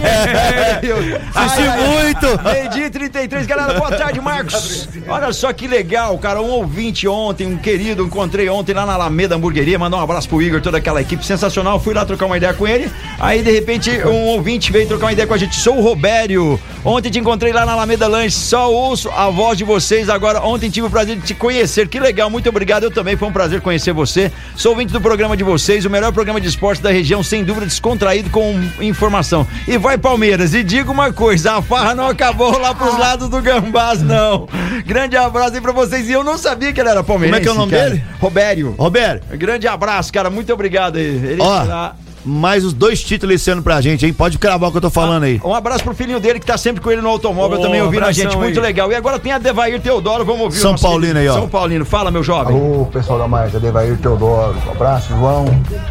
Assisti muito! Meio-dia 33, galera, boa tarde, Marcos. Olha só que legal, cara, um ouvinte ontem, um querido, encontrei ontem lá na Alameda Hamburgueria, mandou um abraço pro Igor, toda aquela equipe sensacional, fui lá trocar uma ideia com ele, aí de repente um ouvinte veio trocar uma ideia com a gente, sou o Robério, ontem te encontrei lá na Alameda Lanche, só ouço a voz de vocês agora, ontem tive o prazer de te conhecer, que legal, muito obrigado, eu também, foi um prazer conhecer você, sou ouvinte do programa de vocês, o melhor programa de esporte da região, sem dúvida, descontraído com informação, e vai Palmeiras, e diga uma coisa, a farra não acabou lá pros lados do Gambás, não, grande abraço aí pra vocês, e eu não sabia que ele era palmeirense. Como é que é o nome dele? Robério. Robério. Grande abraço, cara, muito obrigado aí. Ele lá... Mais os 2 títulos esse ano pra gente, hein? Pode cravar o que eu tô falando aí. Um abraço pro filhinho dele que tá sempre com ele no automóvel, também ouvindo a gente, muito legal. E agora tem a Devair Teodoro, vamos ouvir São Paulino aí, ó. São Paulino, fala, meu jovem. Alô, pessoal da Mais, a Devair Teodoro. Um abraço, João.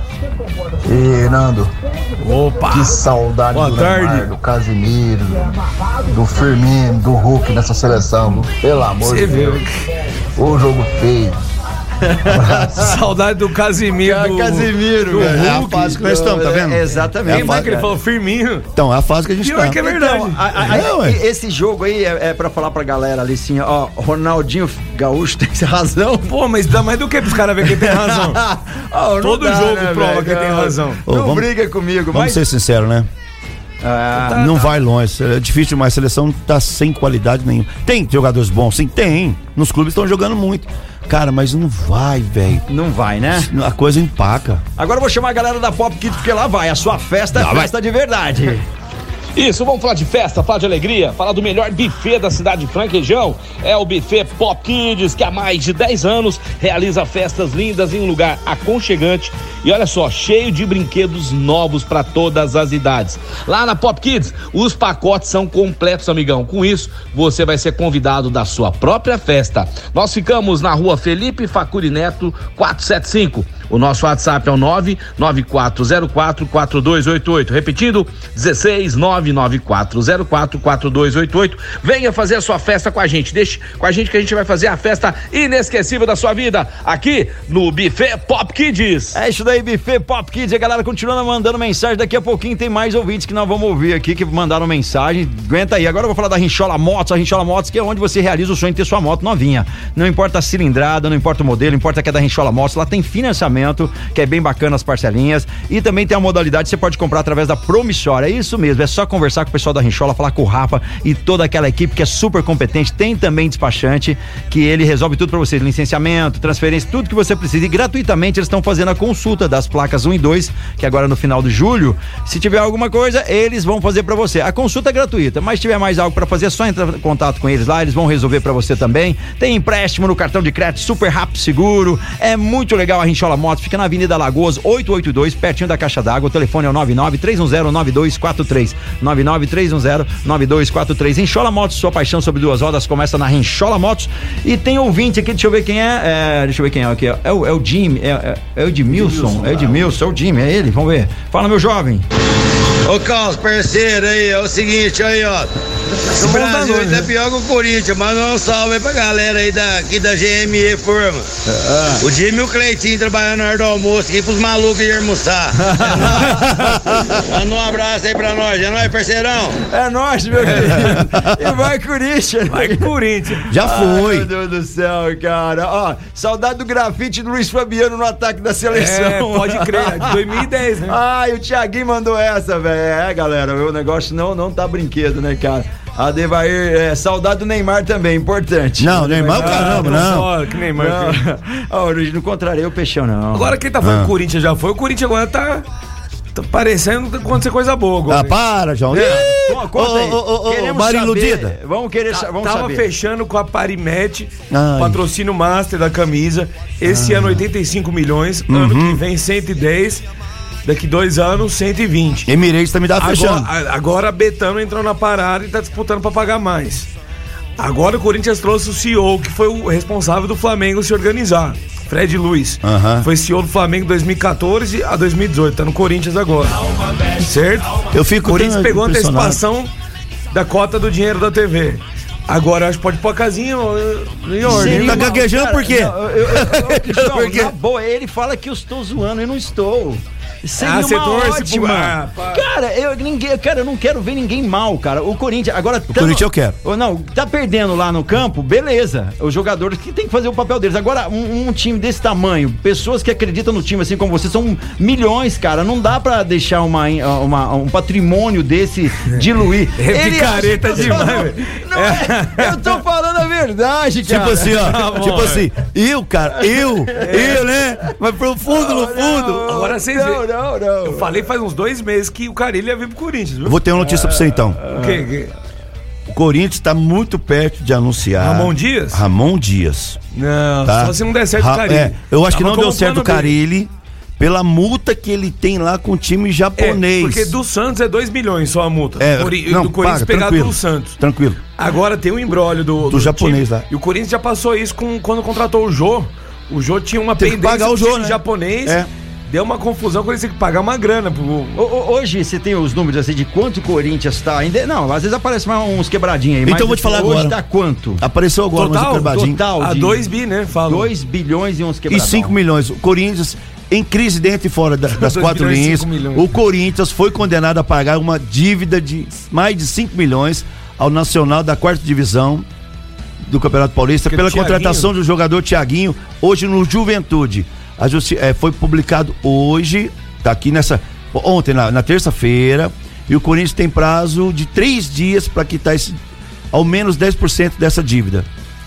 E Nando. Opa! Que saudade Boa do tarde. Neymar, do Casimiro, do Firmino, do Hulk nessa seleção. Pelo amor de Deus. O jogo feio. Saudade do Casimiro. Casimiro, é a fase que nós estamos, tá vendo? Exatamente. Lembra que ele falou Firmino? Então, é a fase que a gente tá. Que é verdade. Então, esse jogo aí é pra falar pra galera ali assim, ó, Ronaldinho Gaúcho tem razão. Pô, mas dá mais do que pros caras ver quem tem razão? Todo jogo prova quem tem razão. Não briga comigo, Vamos ser sinceros, né? Não vai longe, é difícil demais, a seleção tá sem qualidade nenhuma. Tem jogadores bons, sim, tem. Nos clubes estão jogando muito. Cara, mas não vai, velho. Não vai, né? A coisa empaca. Agora eu vou chamar a galera da Pop Kids, porque lá vai. A sua festa é festa de verdade. Isso, vamos falar de festa, falar de alegria, falar do melhor buffet da cidade de Franca e região. É o Buffet Pop Kids, que há mais de 10 anos realiza festas lindas em um lugar aconchegante e olha só, cheio de brinquedos novos para todas as idades. Lá na Pop Kids, os pacotes são completos, amigão. Com isso, você vai ser convidado da sua própria festa. Nós ficamos na rua Felipe Facuri Neto, 475. O nosso WhatsApp é o 994044288. Repetindo, 16994044288. Venha fazer a sua festa com a gente. Deixe com a gente que a gente vai fazer a festa inesquecível da sua vida aqui no Buffet Pop Kids. É isso daí, Buffet Pop Kids. A galera continua mandando mensagem. Daqui a pouquinho tem mais ouvintes que nós vamos ouvir aqui que mandaram mensagem. Aguenta aí. Agora eu vou falar da Rinchola Motos. A Rinchola Motos, que é onde você realiza o sonho de ter sua moto novinha. Não importa a cilindrada, não importa o modelo, importa que é da Rinchola Motos. Lá tem financiamento, que é bem bacana as parcelinhas, e também tem a modalidade que você pode comprar através da Promissória. É isso mesmo, é só conversar com o pessoal da Rinchola, falar com o Rafa e toda aquela equipe que é super competente. Tem também despachante, que ele resolve tudo pra você, licenciamento, transferência, tudo que você precisa, e gratuitamente eles estão fazendo a consulta consulta das placas 1 e 2, que agora no final de julho, se tiver alguma coisa, eles vão fazer pra você. A consulta é gratuita, mas se tiver mais algo pra fazer, é só entrar em contato com eles lá, eles vão resolver pra você também. Tem empréstimo no cartão de crédito super rápido, seguro. É muito legal a Rinchola Motos, fica na Avenida Lagoas 882, pertinho da Caixa d'Água. O telefone é o 99-310-9243. 99-310-9243. Rinchola Motos, sua paixão sobre duas rodas começa na Rinchola Motos. E tem ouvinte aqui, deixa eu ver quem é. Deixa eu ver quem é aqui. É o Jimmy, é o Edmilson. É o Edmilson, é o Jimmy, é ele. Vamos ver. Fala, meu jovem. Ô Carlos, parceiro aí, é o seguinte aí, ó. O Brasil tá pior que o Corinthians, mas não salve aí pra galera aí aqui da GME Forma. O Jimmy e o Cleitinho trabalhando na hora do almoço aqui pros malucos de almoçar. Manda um abraço aí pra nós, é nóis, parceirão? É nóis, meu querido. E vai Corinthians. Vai Corinthians. Já foi. Ai, meu Deus do céu, cara. Ó, saudade do grafite do Luiz Fabiano no ataque da seleção. Pode crer, de 2010, né? Ai, o Thiaguinho mandou essa, velho. Galera, o negócio não tá brinquedo, né, cara? A Devair, saudade do Neymar também, importante. Não, Neymar, caramba, não. Que Neymar. Não contrariei o Peixão, não. Agora quem tá falando que o Corinthians já foi, o Corinthians agora tá parecendo acontecer coisa boa agora. Para, João. Conta aí. Marinho Iludida. Vamos Tava saber. fechando com a Parimet, patrocínio master da camisa. Esse ano 85 milhões, ano que vem 110. Daqui 2 anos, 120. Emirates também tá fechando. Agora a Betano entrou na parada e tá disputando pra pagar mais. Agora o Corinthians trouxe o CEO, que foi o responsável do Flamengo se organizar. Fred Luiz. Foi CEO do Flamengo de 2014 a 2018. Tá no Corinthians agora. Certo? Eu fico o Corinthians pegou a antecipação da cota do dinheiro da TV. Agora acho que pode pôr a casinha em ordem. Tá gaguejando por quê? Porque na boa, ele fala que eu estou zoando, eu não estou. Seria uma ótima. Cara, eu não quero ver ninguém mal, cara. O Corinthians, agora... O Corinthians eu quero. Não, tá perdendo lá no campo, beleza. Os jogadores que tem que fazer o papel deles. Agora, um time desse tamanho, pessoas que acreditam no time assim como você, são milhões, cara. Não dá pra deixar um patrimônio desse diluir. Picareta demais, velho. Eu tô falando a verdade, cara. Tipo assim, ó. Tipo assim, eu, né? Mas pro fundo, no fundo. Agora vocês veem. Não. Eu falei faz uns 2 meses que o Carilho ia vir pro Corinthians, viu? Eu vou ter uma notícia pra você então. O quê? O Corinthians tá muito perto de anunciar. Ramon Dias? Ramon Dias. Não, tá? Só se não der certo o Carilho. Eu acho que não deu certo o Carilli pela multa que ele tem lá com o time japonês. Porque do Santos é 2 milhões só a multa. Do Corinthians pegado do Santos. Tranquilo. Agora tem um embrólio do japonês time, lá. E o Corinthians já passou isso quando contratou o Jô. O Jô tinha uma pendência do time japonês. Deu uma confusão quando eles tinham que pagar uma grana. Hoje você tem os números assim de quanto o Corinthians tá ainda. Não, às vezes aparecem uns quebradinhos aí. Então eu vou te falar agora. Hoje tá quanto? Apareceu agora uns quebradinhos. Total. 2 bi, né? 2 bilhões e uns quebradinhos. E 5 milhões. O Corinthians, em crise dentro e fora das 4 linhas, o Corinthians foi condenado a pagar uma dívida de mais de 5 milhões ao Nacional da 4ª Divisão do Campeonato Paulista pela contratação do jogador Thiaguinho, hoje no Juventude. Foi publicado hoje, tá aqui ontem, na terça-feira, e o Corinthians tem prazo de 3 dias para quitar ao menos 10% dessa dívida.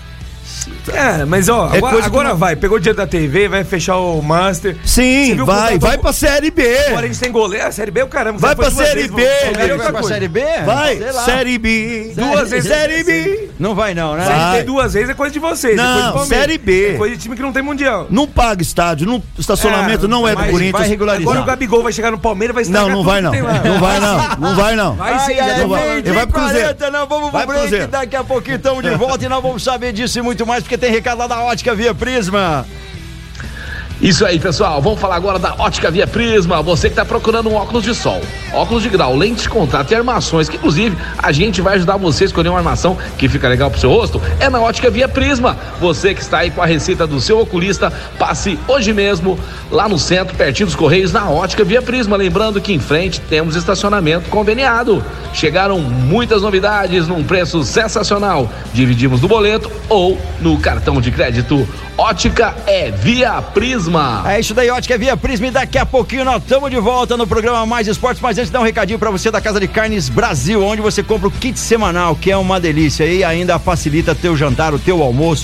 Mas agora vai, pegou o dinheiro da TV, vai fechar o Master. Sim, vai pra Série B. Agora a gente tem goleiro, a Série B, o caramba. Vai pra Série B. Vai pra Série B? Vai, Série B. 2 vezes. Série B. Não vai não, né? Série B 2 vezes é coisa de vocês. Não, Série B. É coisa de time que não tem mundial. Não paga estádio, estacionamento não é do Corinthians. Vai regularizar. Agora o Gabigol vai chegar no Palmeiras, vai estragar não vai não. Não vai não. Vai sim, ele vai pro Cruzeiro. Não, vamos pro break, daqui a pouquinho estamos de volta e nós vamos saber disso e muito mais, porque tem recado lá da Ótica Via Prisma. Isso aí, pessoal, vamos falar agora da Ótica Via Prisma. Você que está procurando um óculos de sol, óculos de grau, lentes de contato e armações, que inclusive a gente vai ajudar você a escolher uma armação que fica legal pro seu rosto, é na Ótica Via Prisma. Você que está aí com a receita do seu oculista, passe hoje mesmo lá no centro, pertinho dos Correios, na Ótica Via Prisma. Lembrando que em frente temos estacionamento conveniado. Chegaram muitas novidades num preço sensacional. Dividimos no boleto ou no cartão de crédito. Ótica é Via Prisma. É isso daí, Ótica é Via Prisma, e daqui a pouquinho nós estamos de volta no programa Mais Esportes, mas antes dá um recadinho pra você da Casa de Carnes Brasil, onde você compra o kit semanal, que é uma delícia e ainda facilita teu jantar, o teu almoço.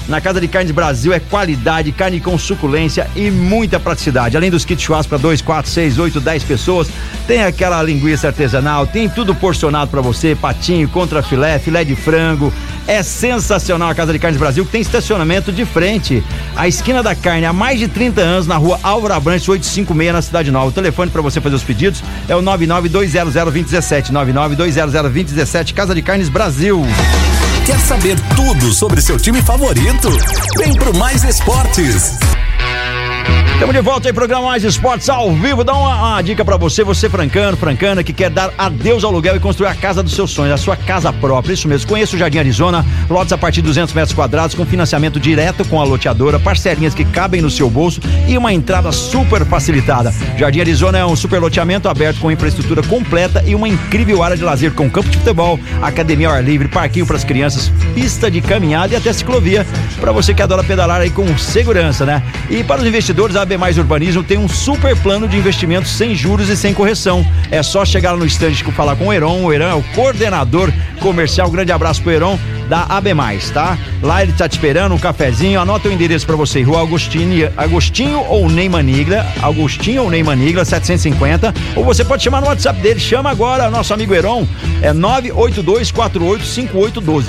Na Casa de Carnes Brasil é qualidade, carne com suculência e muita praticidade. Além dos kits churrasco para 2, 4, 6, 8, 10 pessoas, tem aquela linguiça artesanal, tem tudo porcionado para você, patinho, contrafilé, filé de frango. É sensacional a Casa de Carnes Brasil, que tem estacionamento de frente à esquina da carne há mais de 30 anos, na rua Álvaro Abrantes 856, na Cidade Nova. O telefone para você fazer os pedidos é o 992002017, 992002017, Casa de Carnes Brasil. Quer saber tudo sobre seu time favorito? Vem pro Mais Esportes. Estamos de volta aí, programa Mais Esportes ao vivo. Dá uma dica pra você francana, que quer dar adeus ao aluguel e construir a casa dos seus sonhos, a sua casa própria. Isso mesmo, conheça o Jardim Arizona, lotes a partir de 200 metros quadrados, com financiamento direto com a loteadora, parcelinhas que cabem no seu bolso e uma entrada super facilitada. Jardim Arizona é um super loteamento aberto com infraestrutura completa e uma incrível área de lazer com campo de futebol, academia ao ar livre, parquinho para as crianças, pista de caminhada e até ciclovia, para você que adora pedalar aí com segurança, né? E para os investidores, a AB Mais Urbanismo tem um super plano de investimento sem juros e sem correção. É só chegar lá no estande e falar com o Heron. O Heron é o coordenador comercial. Um grande abraço pro Heron da AB Mais, tá? Lá ele tá te esperando, um cafezinho. Anota o endereço pra você, Rua Agostinho ou Ney Manigla, 750, ou você pode chamar no WhatsApp dele. Chama agora, nosso amigo Heron, é 982485812,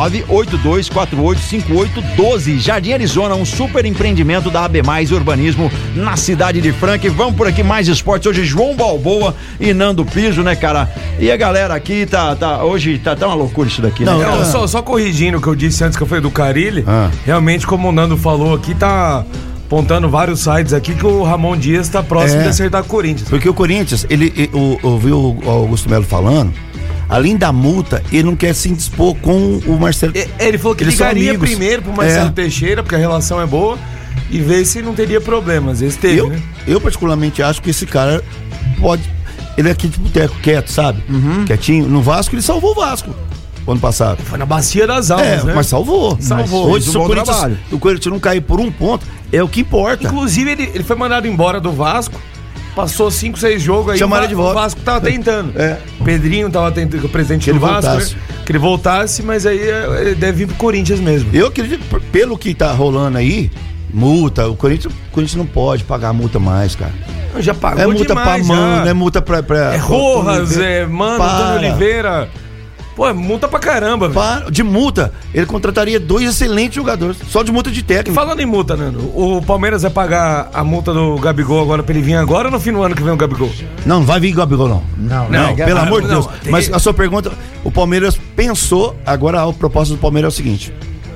982485812. Jardim Arizona, um super empreendimento da AB Mais Urbanismo na cidade de Franca. E vamos por aqui, Mais Esportes, hoje João Balboa e Nando Piso, né, cara? E a galera aqui hoje tá uma loucura isso daqui, né? Não, só corrigindo o que eu disse antes, que eu falei do Carille, realmente, como o Nando falou aqui, tá apontando vários sites aqui que o Ramon Dias tá próximo de acertar o Corinthians. Porque o Corinthians, eu vi o Augusto Melo falando, além da multa, ele não quer se indispor com o Marcelo. Ele falou que ligaria primeiro pro Marcelo Teixeira, porque a relação é boa, e ver se não teria problemas. Esse teve, né? Eu particularmente acho que esse cara pode... Ele é aqui de boteco quieto, sabe? Quietinho. No Vasco, ele salvou o Vasco ano passado. Foi na bacia das almas, né? Mas salvou. Hoje, se o Corinthians não cair por um ponto, é o que importa. Inclusive, ele foi mandado embora do Vasco, passou 5, 6 jogos aí. Chamaram de volta. O Vasco tava tentando. Pedrinho tava tentando, o presidente do Vasco, né? Que ele voltasse, mas aí ele deve vir pro Corinthians mesmo. Eu acredito, pelo que tá rolando aí, multa, o Corinthians não pode pagar multa mais, cara. Já pagou é multa demais, pra Mano, é multa pra Rojas, Mano, Antônio Oliveira. Pô, é multa pra caramba. De multa, ele contrataria 2 excelentes jogadores, só de multa de técnico. Falando em multa, Nando, o Palmeiras vai pagar a multa do Gabigol agora pra ele vir agora ou no fim do ano que vem o Gabigol? Não vai vir o Gabigol, não. Não, pelo amor de Deus. Mas a sua pergunta, o Palmeiras pensou, agora a proposta do Palmeiras é o seguinte: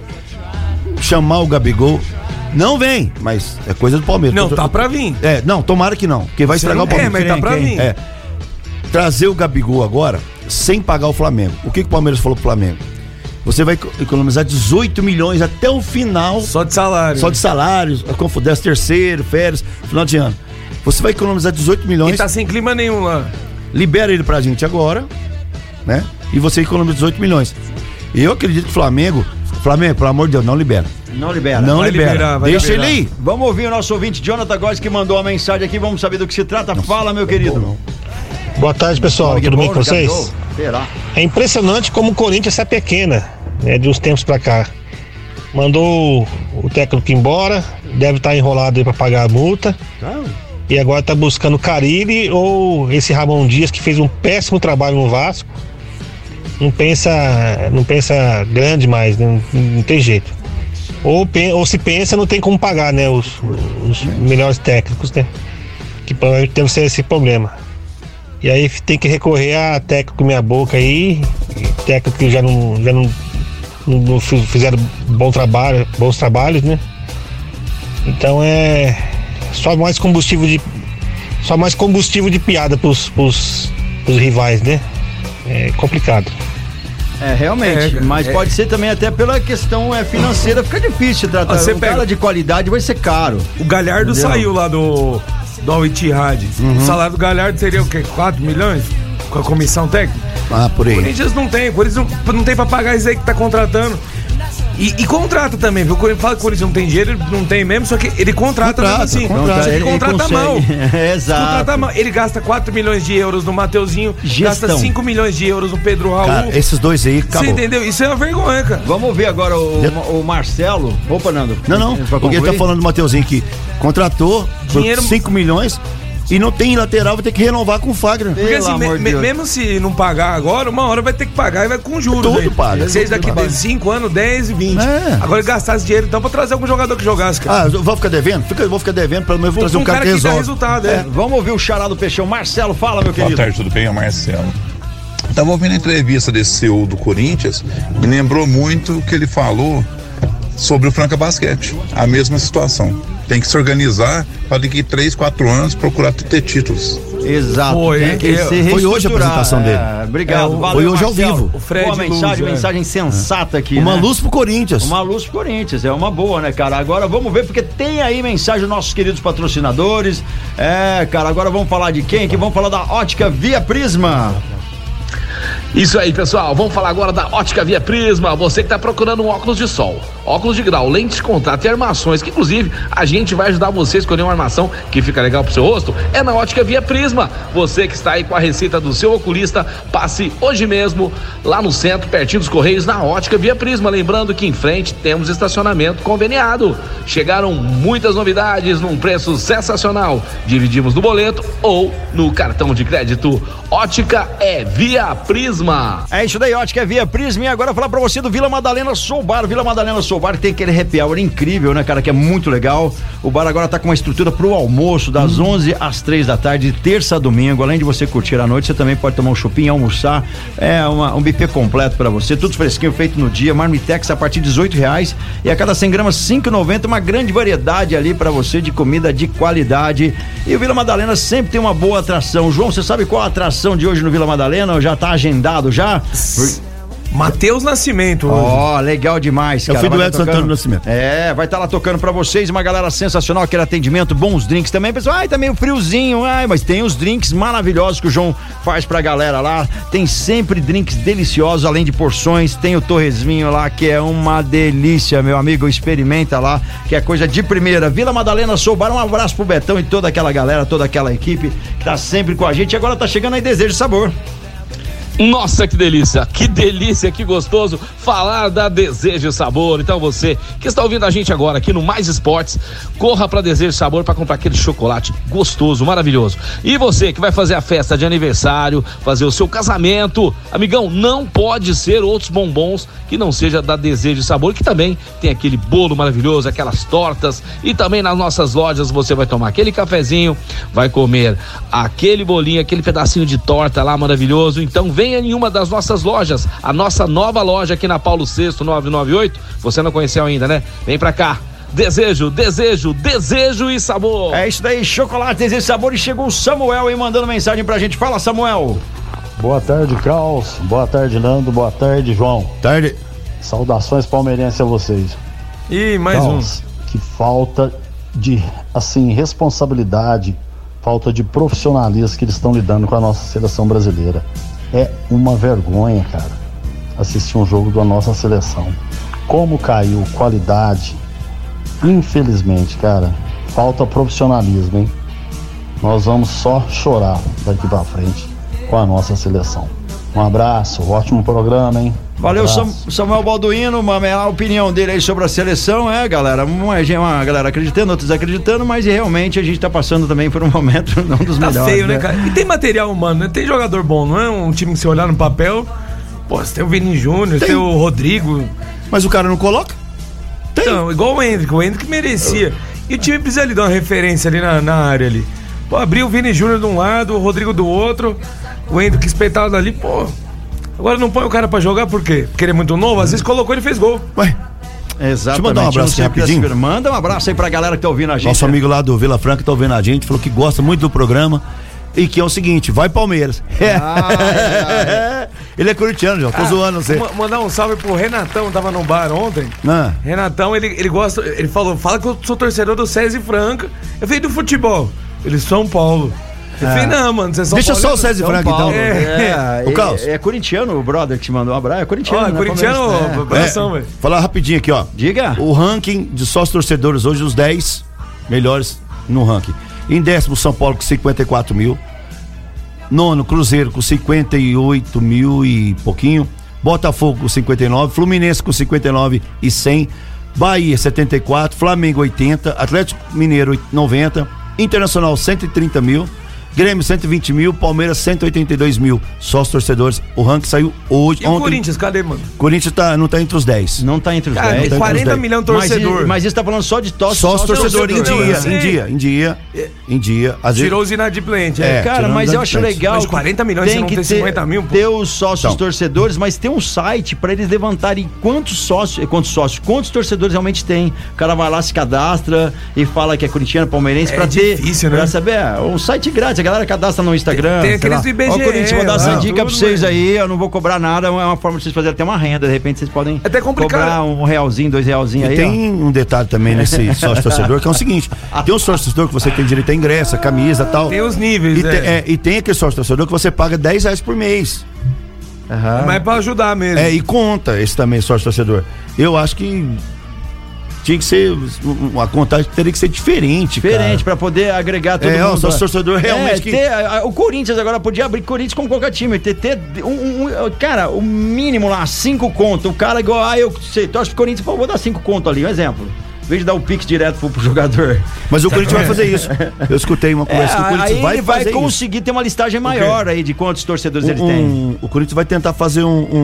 chamar o Gabigol. Não vem, mas é coisa do Palmeiras. Não, tá pra vir. Não, tomara que não, porque vai estragar o Palmeiras. Mas tá pra vir. Trazer o Gabigol agora, sem pagar o Flamengo. O que o Palmeiras falou pro Flamengo? Você vai economizar 18 milhões até o final. Só de salário. Só de salários, 10º, férias, final de ano. Você vai economizar 18 milhões. E tá sem clima nenhum lá. Libera ele pra gente agora, né? E você economiza 18 milhões. Eu acredito que o Flamengo, pelo amor de Deus, não libera. Não libera. Deixa ele aí. Vamos ouvir o nosso ouvinte Jonathan Góes, que mandou uma mensagem aqui. Vamos saber do que se trata. Fala, meu querido. Boa tarde, pessoal. Tudo bem com vocês? É impressionante como o Corinthians se apequena, né, de uns tempos pra cá. Mandou o técnico embora, deve estar enrolado aí pra pagar a multa. E agora tá buscando o Carille ou esse Ramon Dias, que fez um péssimo trabalho no Vasco. Não pensa grande mais, não tem jeito. Ou se pensa, não tem como pagar, né, os melhores técnicos, né? Que provavelmente deve ser esse problema. E aí tem que recorrer a técnico meia boca aí, técnico que já não fizeram bons trabalhos, né? Então é só mais combustível de piada pros rivais, né? É complicado. Realmente, mas pode ser também até pela questão financeira, fica difícil tratar. Um cara de qualidade vai ser caro. O Galhardo saiu lá do Al-Ittihad. O salário do Galhardo seria o quê? 4 milhões? Com a comissão técnica? Por aí. O Corinthians não tem, por isso não tem pra pagar isso aí que tá contratando. E contrata também, viu? O Corinthians fala que o Corinthians não tem dinheiro, ele não tem mesmo, só que ele contrata mesmo assim. Ele contrata mal. Exato. Contrata mal. Ele gasta 4 milhões de euros no Mateuzinho, gasta 5 milhões de euros no Pedro Raul. Cara, esses dois aí, acabou. Você entendeu? Isso é uma vergonha, cara. Vamos ver agora o Marcelo. Opa, Nando. Não. Porque ele tá falando do Mateuzinho que contratou dinheiro... por 5 milhões. E não tem lateral, vai ter que renovar com o Fagner. Porque assim, mesmo se não pagar agora, uma hora vai ter que pagar e vai com juros. Tudo paga. Seja daqui a 5 anos, 10 e 20. Agora ele gastar esse dinheiro então pra trazer algum jogador que jogasse, cara. Eu vou ficar devendo? Vou ficar devendo, pelo menos vou trazer um cara que resolve. Dá resultado, Vamos ouvir o xará do Peixão. Marcelo, fala, meu querido. Boa tarde, tudo bem? É o Marcelo. Tava ouvindo a entrevista desse CEO do Corinthians, me lembrou muito o que ele falou sobre o Franca Basquete. A mesma situação. Tem que se organizar para daqui 3, 4 anos procurar ter títulos. Exato. Foi hoje a apresentação dele. Obrigado. Valeu, foi hoje Marcelo. Ao vivo. O Fred boa mensagem sensata aqui. Uma luz pro Corinthians. Uma luz pro Corinthians. É uma boa, né, cara? Agora vamos ver, porque tem aí mensagem dos nossos queridos patrocinadores. Cara, agora vamos falar de quem? Que vamos falar da Ótica Via Prisma. Isso aí, pessoal, vamos falar agora da Ótica Via Prisma. Você que está procurando um óculos de sol, óculos de grau, lentes de contato e armações, que inclusive a gente vai ajudar você a escolher uma armação que fica legal pro seu rosto, é na Ótica Via Prisma. Você que está aí com a receita do seu oculista, passe hoje mesmo lá no centro, pertinho dos Correios, na Ótica Via Prisma. Lembrando que em frente temos estacionamento conveniado. Chegaram muitas novidades num preço sensacional. Dividimos no boleto ou no cartão de crédito. Ótica é Via Prisma. É isso daí, Ótica é Via Prisma. E agora falar pra você do Vila Madalena Soul Bar. Vila Madalena Soul Bar tem aquele happy hour incrível, né, cara, que é muito legal. O bar agora tá com uma estrutura pro almoço das 11 às 3 da tarde, de terça a domingo. Além de você curtir à noite, você também pode tomar um chopinho, almoçar. É um buffet completo pra você, tudo fresquinho, feito no dia. Marmitex a partir de R$18 e a cada 100 gramas R$5,90. Uma grande variedade ali pra você de comida de qualidade. E o Vila Madalena sempre tem uma boa atração. João, você sabe qual a atração de hoje no Vila Madalena? Já tá agendado já? Matheus Nascimento. Legal demais, cara. Eu fui do Edson Antônio Nascimento. Vai estar lá tocando pra vocês, uma galera sensacional, aquele atendimento, bons drinks também. Pessoal, tá meio friozinho, mas tem os drinks maravilhosos que o João faz pra galera lá. Tem sempre drinks deliciosos, além de porções. Tem o torresminho lá, que é uma delícia, meu amigo. Experimenta lá, que é coisa de primeira. Vila Madalena Soul Bar, um abraço pro Betão e toda aquela galera, toda aquela equipe que tá sempre com a gente. E agora tá chegando aí Desejo e Sabor. Nossa, que delícia, que gostoso falar da Desejo e Sabor. Então você que está ouvindo a gente agora aqui no Mais Esportes, corra para Desejo e Sabor para comprar aquele chocolate gostoso, maravilhoso. E você que vai fazer a festa de aniversário, fazer o seu casamento, amigão, não pode ser outros bombons que não seja da Desejo e Sabor, que também tem aquele bolo maravilhoso, aquelas tortas, e também nas nossas lojas você vai tomar aquele cafezinho, vai comer aquele bolinho, aquele pedacinho de torta lá maravilhoso. Então venha em uma das nossas lojas, a nossa nova loja aqui na Paulo VI 998, você não conheceu ainda, né? Vem pra cá. Desejo e Sabor. É isso daí, chocolate, Desejo e Sabor. E chegou o Samuel aí mandando mensagem pra gente. Fala, Samuel. Boa tarde, Kraus. Boa tarde, Nando. Boa tarde, João. Tarde. Saudações palmeirenses a vocês. E mais Kraus, que falta de, responsabilidade, falta de profissionalismo que eles estão lidando com a nossa seleção brasileira. É uma vergonha, cara, assistir um jogo da nossa seleção. Como caiu qualidade. Infelizmente, cara, falta profissionalismo, hein? Nós vamos só chorar daqui pra frente com a nossa seleção. Um abraço, ótimo programa, hein? Valeu, Samuel Balduino, a opinião dele aí sobre a seleção, galera, uma galera acreditando, outros acreditando, mas realmente a gente tá passando também por um momento não dos melhores. Tá feio, né, cara? E tem material humano, né? Tem jogador bom, não é um time que você olhar no papel, você tem o Vini Júnior, tem o Rodrigo. Mas o cara não coloca? Tem. Então, igual o Hendrick merecia. E o time precisa ali dar uma referência ali na área ali. Abriu o Vini Júnior de um lado, o Rodrigo do outro, o Hendrick espetado ali, Agora não põe o cara pra jogar por quê? Porque ele é muito novo, às vezes colocou e ele fez gol. Ué. Exatamente. Deixa eu mandar um abraço aqui rapidinho. Manda um abraço aí pra galera que tá ouvindo a gente. Nosso amigo lá do Vila Franca tá ouvindo a gente, falou que gosta muito do programa e que é o seguinte, vai Palmeiras. Ele é corintiano, já, tô zoando você. Mandar um salve pro Renatão, tava no bar ontem. Renatão, ele gosta, ele falou, fala que eu sou torcedor do César e Franca. Eu falei do futebol. Ele São Paulo. Não, mano. Deixa só o César Franco, então. O Carlos. É corintiano, o brother que te mandou um abraço. É corintiano. Coração, velho. Falar rapidinho aqui, ó. Diga. O ranking de sócios torcedores hoje, os 10 melhores no ranking. Em 10º, São Paulo com 54 mil. 9º, Cruzeiro com 58 mil e pouquinho. Botafogo com 59, Fluminense com 59 e 100, Bahia 74, Flamengo 80, Atlético Mineiro 90, Internacional 130 mil, Grêmio 120 mil, Palmeiras 182 mil. Sócios torcedores. O ranking saiu hoje. E ontem. O Corinthians, cadê, mano? Corinthians não tá entre os 10. Não tá entre os 10. Tem 40 milhões de torcedor. Mas isso tá falando só de sócios torcedor em dia. Às tirou os inadimplentes. Cara, mas eu acho legal. Mas 40 milhões tem você não que tem 50 mil, pô. Ter os sócios torcedores, mas tem um site pra eles levantarem quantos torcedores realmente tem. O cara vai lá, se cadastra e fala que é corintiano, palmeirense, pra ter. Difícil, né? Pra saber. Um site grátis. A galera cadastra no Instagram. Tem aqueles do IBGE. Ó, Corinthians, vou dar essa dica pra vocês aí. Eu não vou cobrar nada. É uma forma de vocês fazerem até uma renda. De repente vocês podem cobrar R$1, R$2 aí. E tem um detalhe também nesse sócio torcedor, que é o seguinte: tem um sócio torcedor que você tem direito a ingresso, camisa e tal. Tem os níveis, e tem aquele sócio torcedor que você paga R$10 por mês. Mas é pra ajudar mesmo. E conta esse também, sócio torcedor. Eu acho que tinha que ser, a contagem teria que ser diferente, pra poder agregar todo mundo. O sócio torcedor realmente o Corinthians agora podia abrir Corinthians com qualquer time, ter cara, o mínimo lá, 5 conto. O cara igual, eu sei, torce pro Corinthians, vou dar 5 conto ali, um exemplo. Em vez de dar o Pix direto pro jogador. Mas o Corinthians vai fazer isso. Eu escutei uma conversa que o Corinthians vai fazer ele vai conseguir ter uma listagem maior aí de quantos torcedores ele tem. O Corinthians vai tentar fazer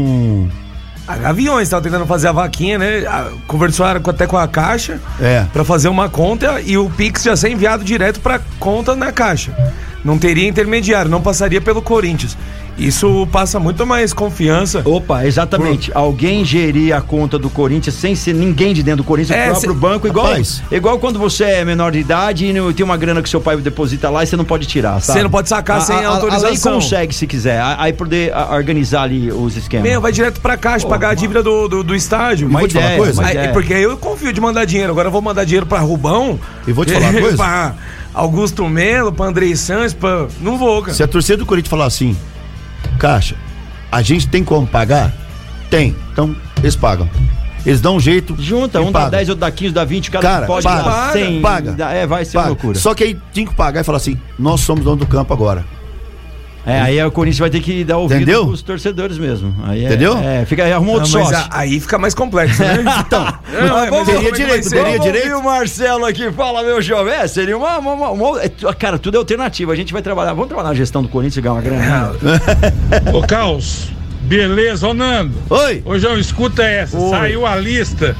A Gaviões estava tentando fazer a vaquinha, né? Conversou até com a Caixa pra fazer uma conta e o Pix já ser enviado direto pra conta na Caixa. Não teria intermediário, não passaria pelo Corinthians. Isso passa muito mais confiança. Opa, exatamente. Alguém gerir a conta do Corinthians sem ser ninguém de dentro do Corinthians, o próprio banco, igual quando você é menor de idade e tem uma grana que seu pai deposita lá e você não pode tirar, sabe? Você não pode sacar sem autorização. A lei consegue, se quiser, aí poder organizar ali os esquemas. Vai direto pra Caixa, pagar a dívida do estádio. Vou te falar uma coisa? Porque aí eu confio de mandar dinheiro. Agora eu vou mandar dinheiro pra Rubão. E vou te falar uma coisa? Pra Augusto Melo, pra Andrei Santos, não vou, cara. Se a torcida do Corinthians falar assim: Caixa, a gente tem como pagar? Tem. Então, eles pagam. Eles dão um jeito. Junta, um dá 10, outro dá 15, dá 20, cada pode dar 100. Paga. Vai ser uma loucura. Só que aí tem que pagar e falar assim: nós somos dono do campo agora. Aí o Corinthians vai ter que dar ouvido pros torcedores mesmo. Aí entendeu? Fica aí, arruma outro sócio. Aí fica mais complexo, né? Então, teria direito. E o Marcelo aqui, fala, meu jovem. Seria uma. Cara, tudo é alternativa. A gente vai trabalhar. Vamos trabalhar na gestão do Corinthians e ganhar uma grana. Ô, Caos, beleza, ô Nando. Oi. Ô, João, escuta essa. Saiu a lista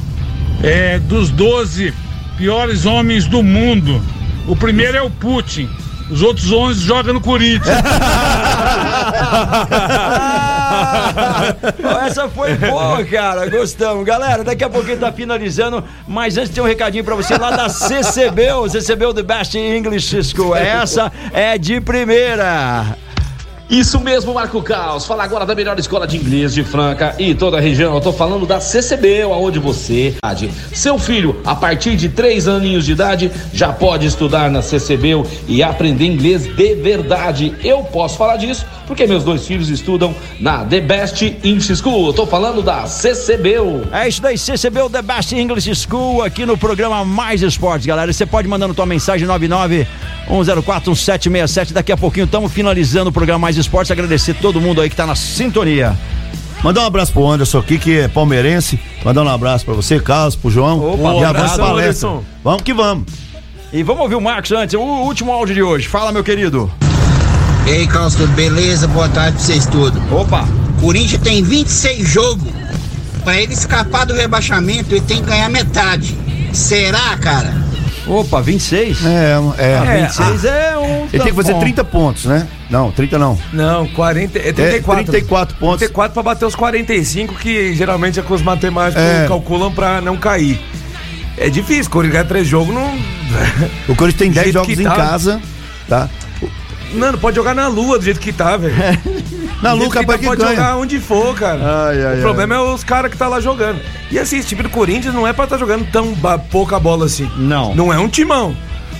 dos 12 piores homens do mundo. O primeiro é o Putin. Os outros 11 jogam no Corinthians. Essa foi boa, cara. Gostamos. Galera, daqui a pouquinho tá finalizando. Mas antes tem um recadinho pra você lá da CCBU. CCBU The Best English School. Essa é de primeira. Isso mesmo, Marco Caos. Fala agora da melhor escola de inglês de Franca e toda a região. Eu tô falando da CCBU, aonde você, seu filho, a partir de 3 aninhos de idade, já pode estudar na CCBU e aprender inglês de verdade. Eu posso falar disso porque meus 2 filhos estudam na The Best English School. Eu tô falando da CCBU. É isso daí, CCBU The Best English School, aqui no programa Mais Esportes, galera. Você pode mandando tua mensagem 991041767. Daqui a pouquinho estamos finalizando o programa Mais Esportes. Agradecer todo mundo aí que tá na sintonia. Mandar um abraço pro Anderson aqui, que é palmeirense. Mandar um abraço pra você, Carlos, pro João. Opa, e abraço pra palestra. Vamos que vamos. E vamos ouvir o Marcos antes, o último áudio de hoje. Fala, meu querido. E aí, Carlos, tudo beleza? Boa tarde pra vocês tudo. Opa. Corinthians tem 26 jogos. Pra ele escapar do rebaixamento, ele tem que ganhar metade. Será, cara? Opa, 26? 26 é um. Ele tem que fazer 30 pontos, né? Não, 30 não. Não, 40, 34. 34 pontos. 34 pra bater os 45, que geralmente é que os matemáticos calculam pra não cair. É difícil, o Corinthians ganha 3 jogos, não. O Corinthians tem 10 jogos em casa, tá? Não pode jogar na lua do jeito que tá, velho. Na lua, capaz que pode ganha. jogar onde for, cara. O problema é os caras que tá lá jogando. E assim, esse time do Corinthians não é pra estar jogando tão pouca bola assim. Não. Não é um timão.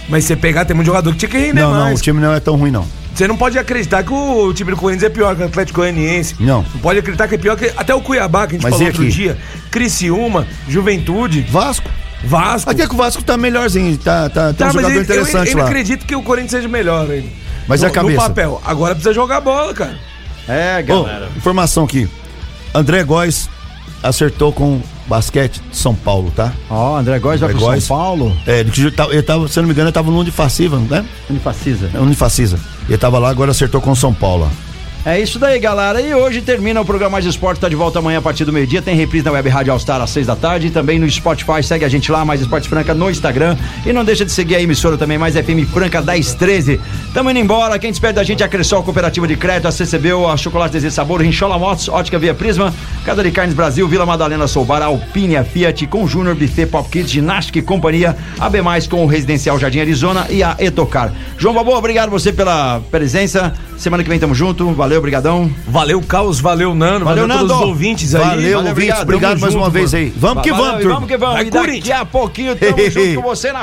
Mas você pegar, tem muito jogador que tinha que render mais. Não, o time não é tão ruim, não. Você não pode acreditar que o time do Corinthians é pior que o Atlético Goianiense. Não pode acreditar que é pior que até o Cuiabá, que a gente falou outro dia. Criciúma, Juventude. Vasco. Até que o Vasco tá melhorzinho, tem um jogador interessante eu lá. Eu acredito que o Corinthians seja melhor ainda. Mas é a cabeça. No papel. Agora precisa jogar bola, cara. Galera. informação aqui. André Góes acertou com basquete de São Paulo, tá? André Góes vai pro São Paulo? Ele tava, se eu não me engano, ele tava no Unifacisa, né? Unifacisa. Ele tava lá, agora acertou com São Paulo. É isso daí, galera. E hoje termina o programa Mais Esporte, tá de volta amanhã a partir do meio-dia. Tem reprise na Web Rádio All Star às 6 da tarde. E também no Spotify, segue a gente lá, Mais Esportes Franca no Instagram. E não deixa de seguir a emissora também, Mais FM Franca 1013. Tamo indo embora. Quem despede da gente é a Cressol Cooperativa de Crédito, a CCBU, a Chocolate Desejo Sabor, Rinchola Motos, Ótica Via Prisma, Casa de Carnes Brasil, Vila Madalena Soubar, Alpine, a Fiat, com Júnior, Buffet, Pop Kids, Ginástica e Companhia, a B+, com o Residencial Jardim Arizona e a Etocar. João Babô, obrigado você pela presença. Semana que vem tamo junto. Valeu, brigadão. Valeu, Caos, valeu, Nando, valeu Nando. Todos os ouvintes aí. Valeu, ouvintes, obrigado mais uma vez aí. Vamos que vamos, turma. Vamos que vamos. E daqui a pouquinho tamo junto com você na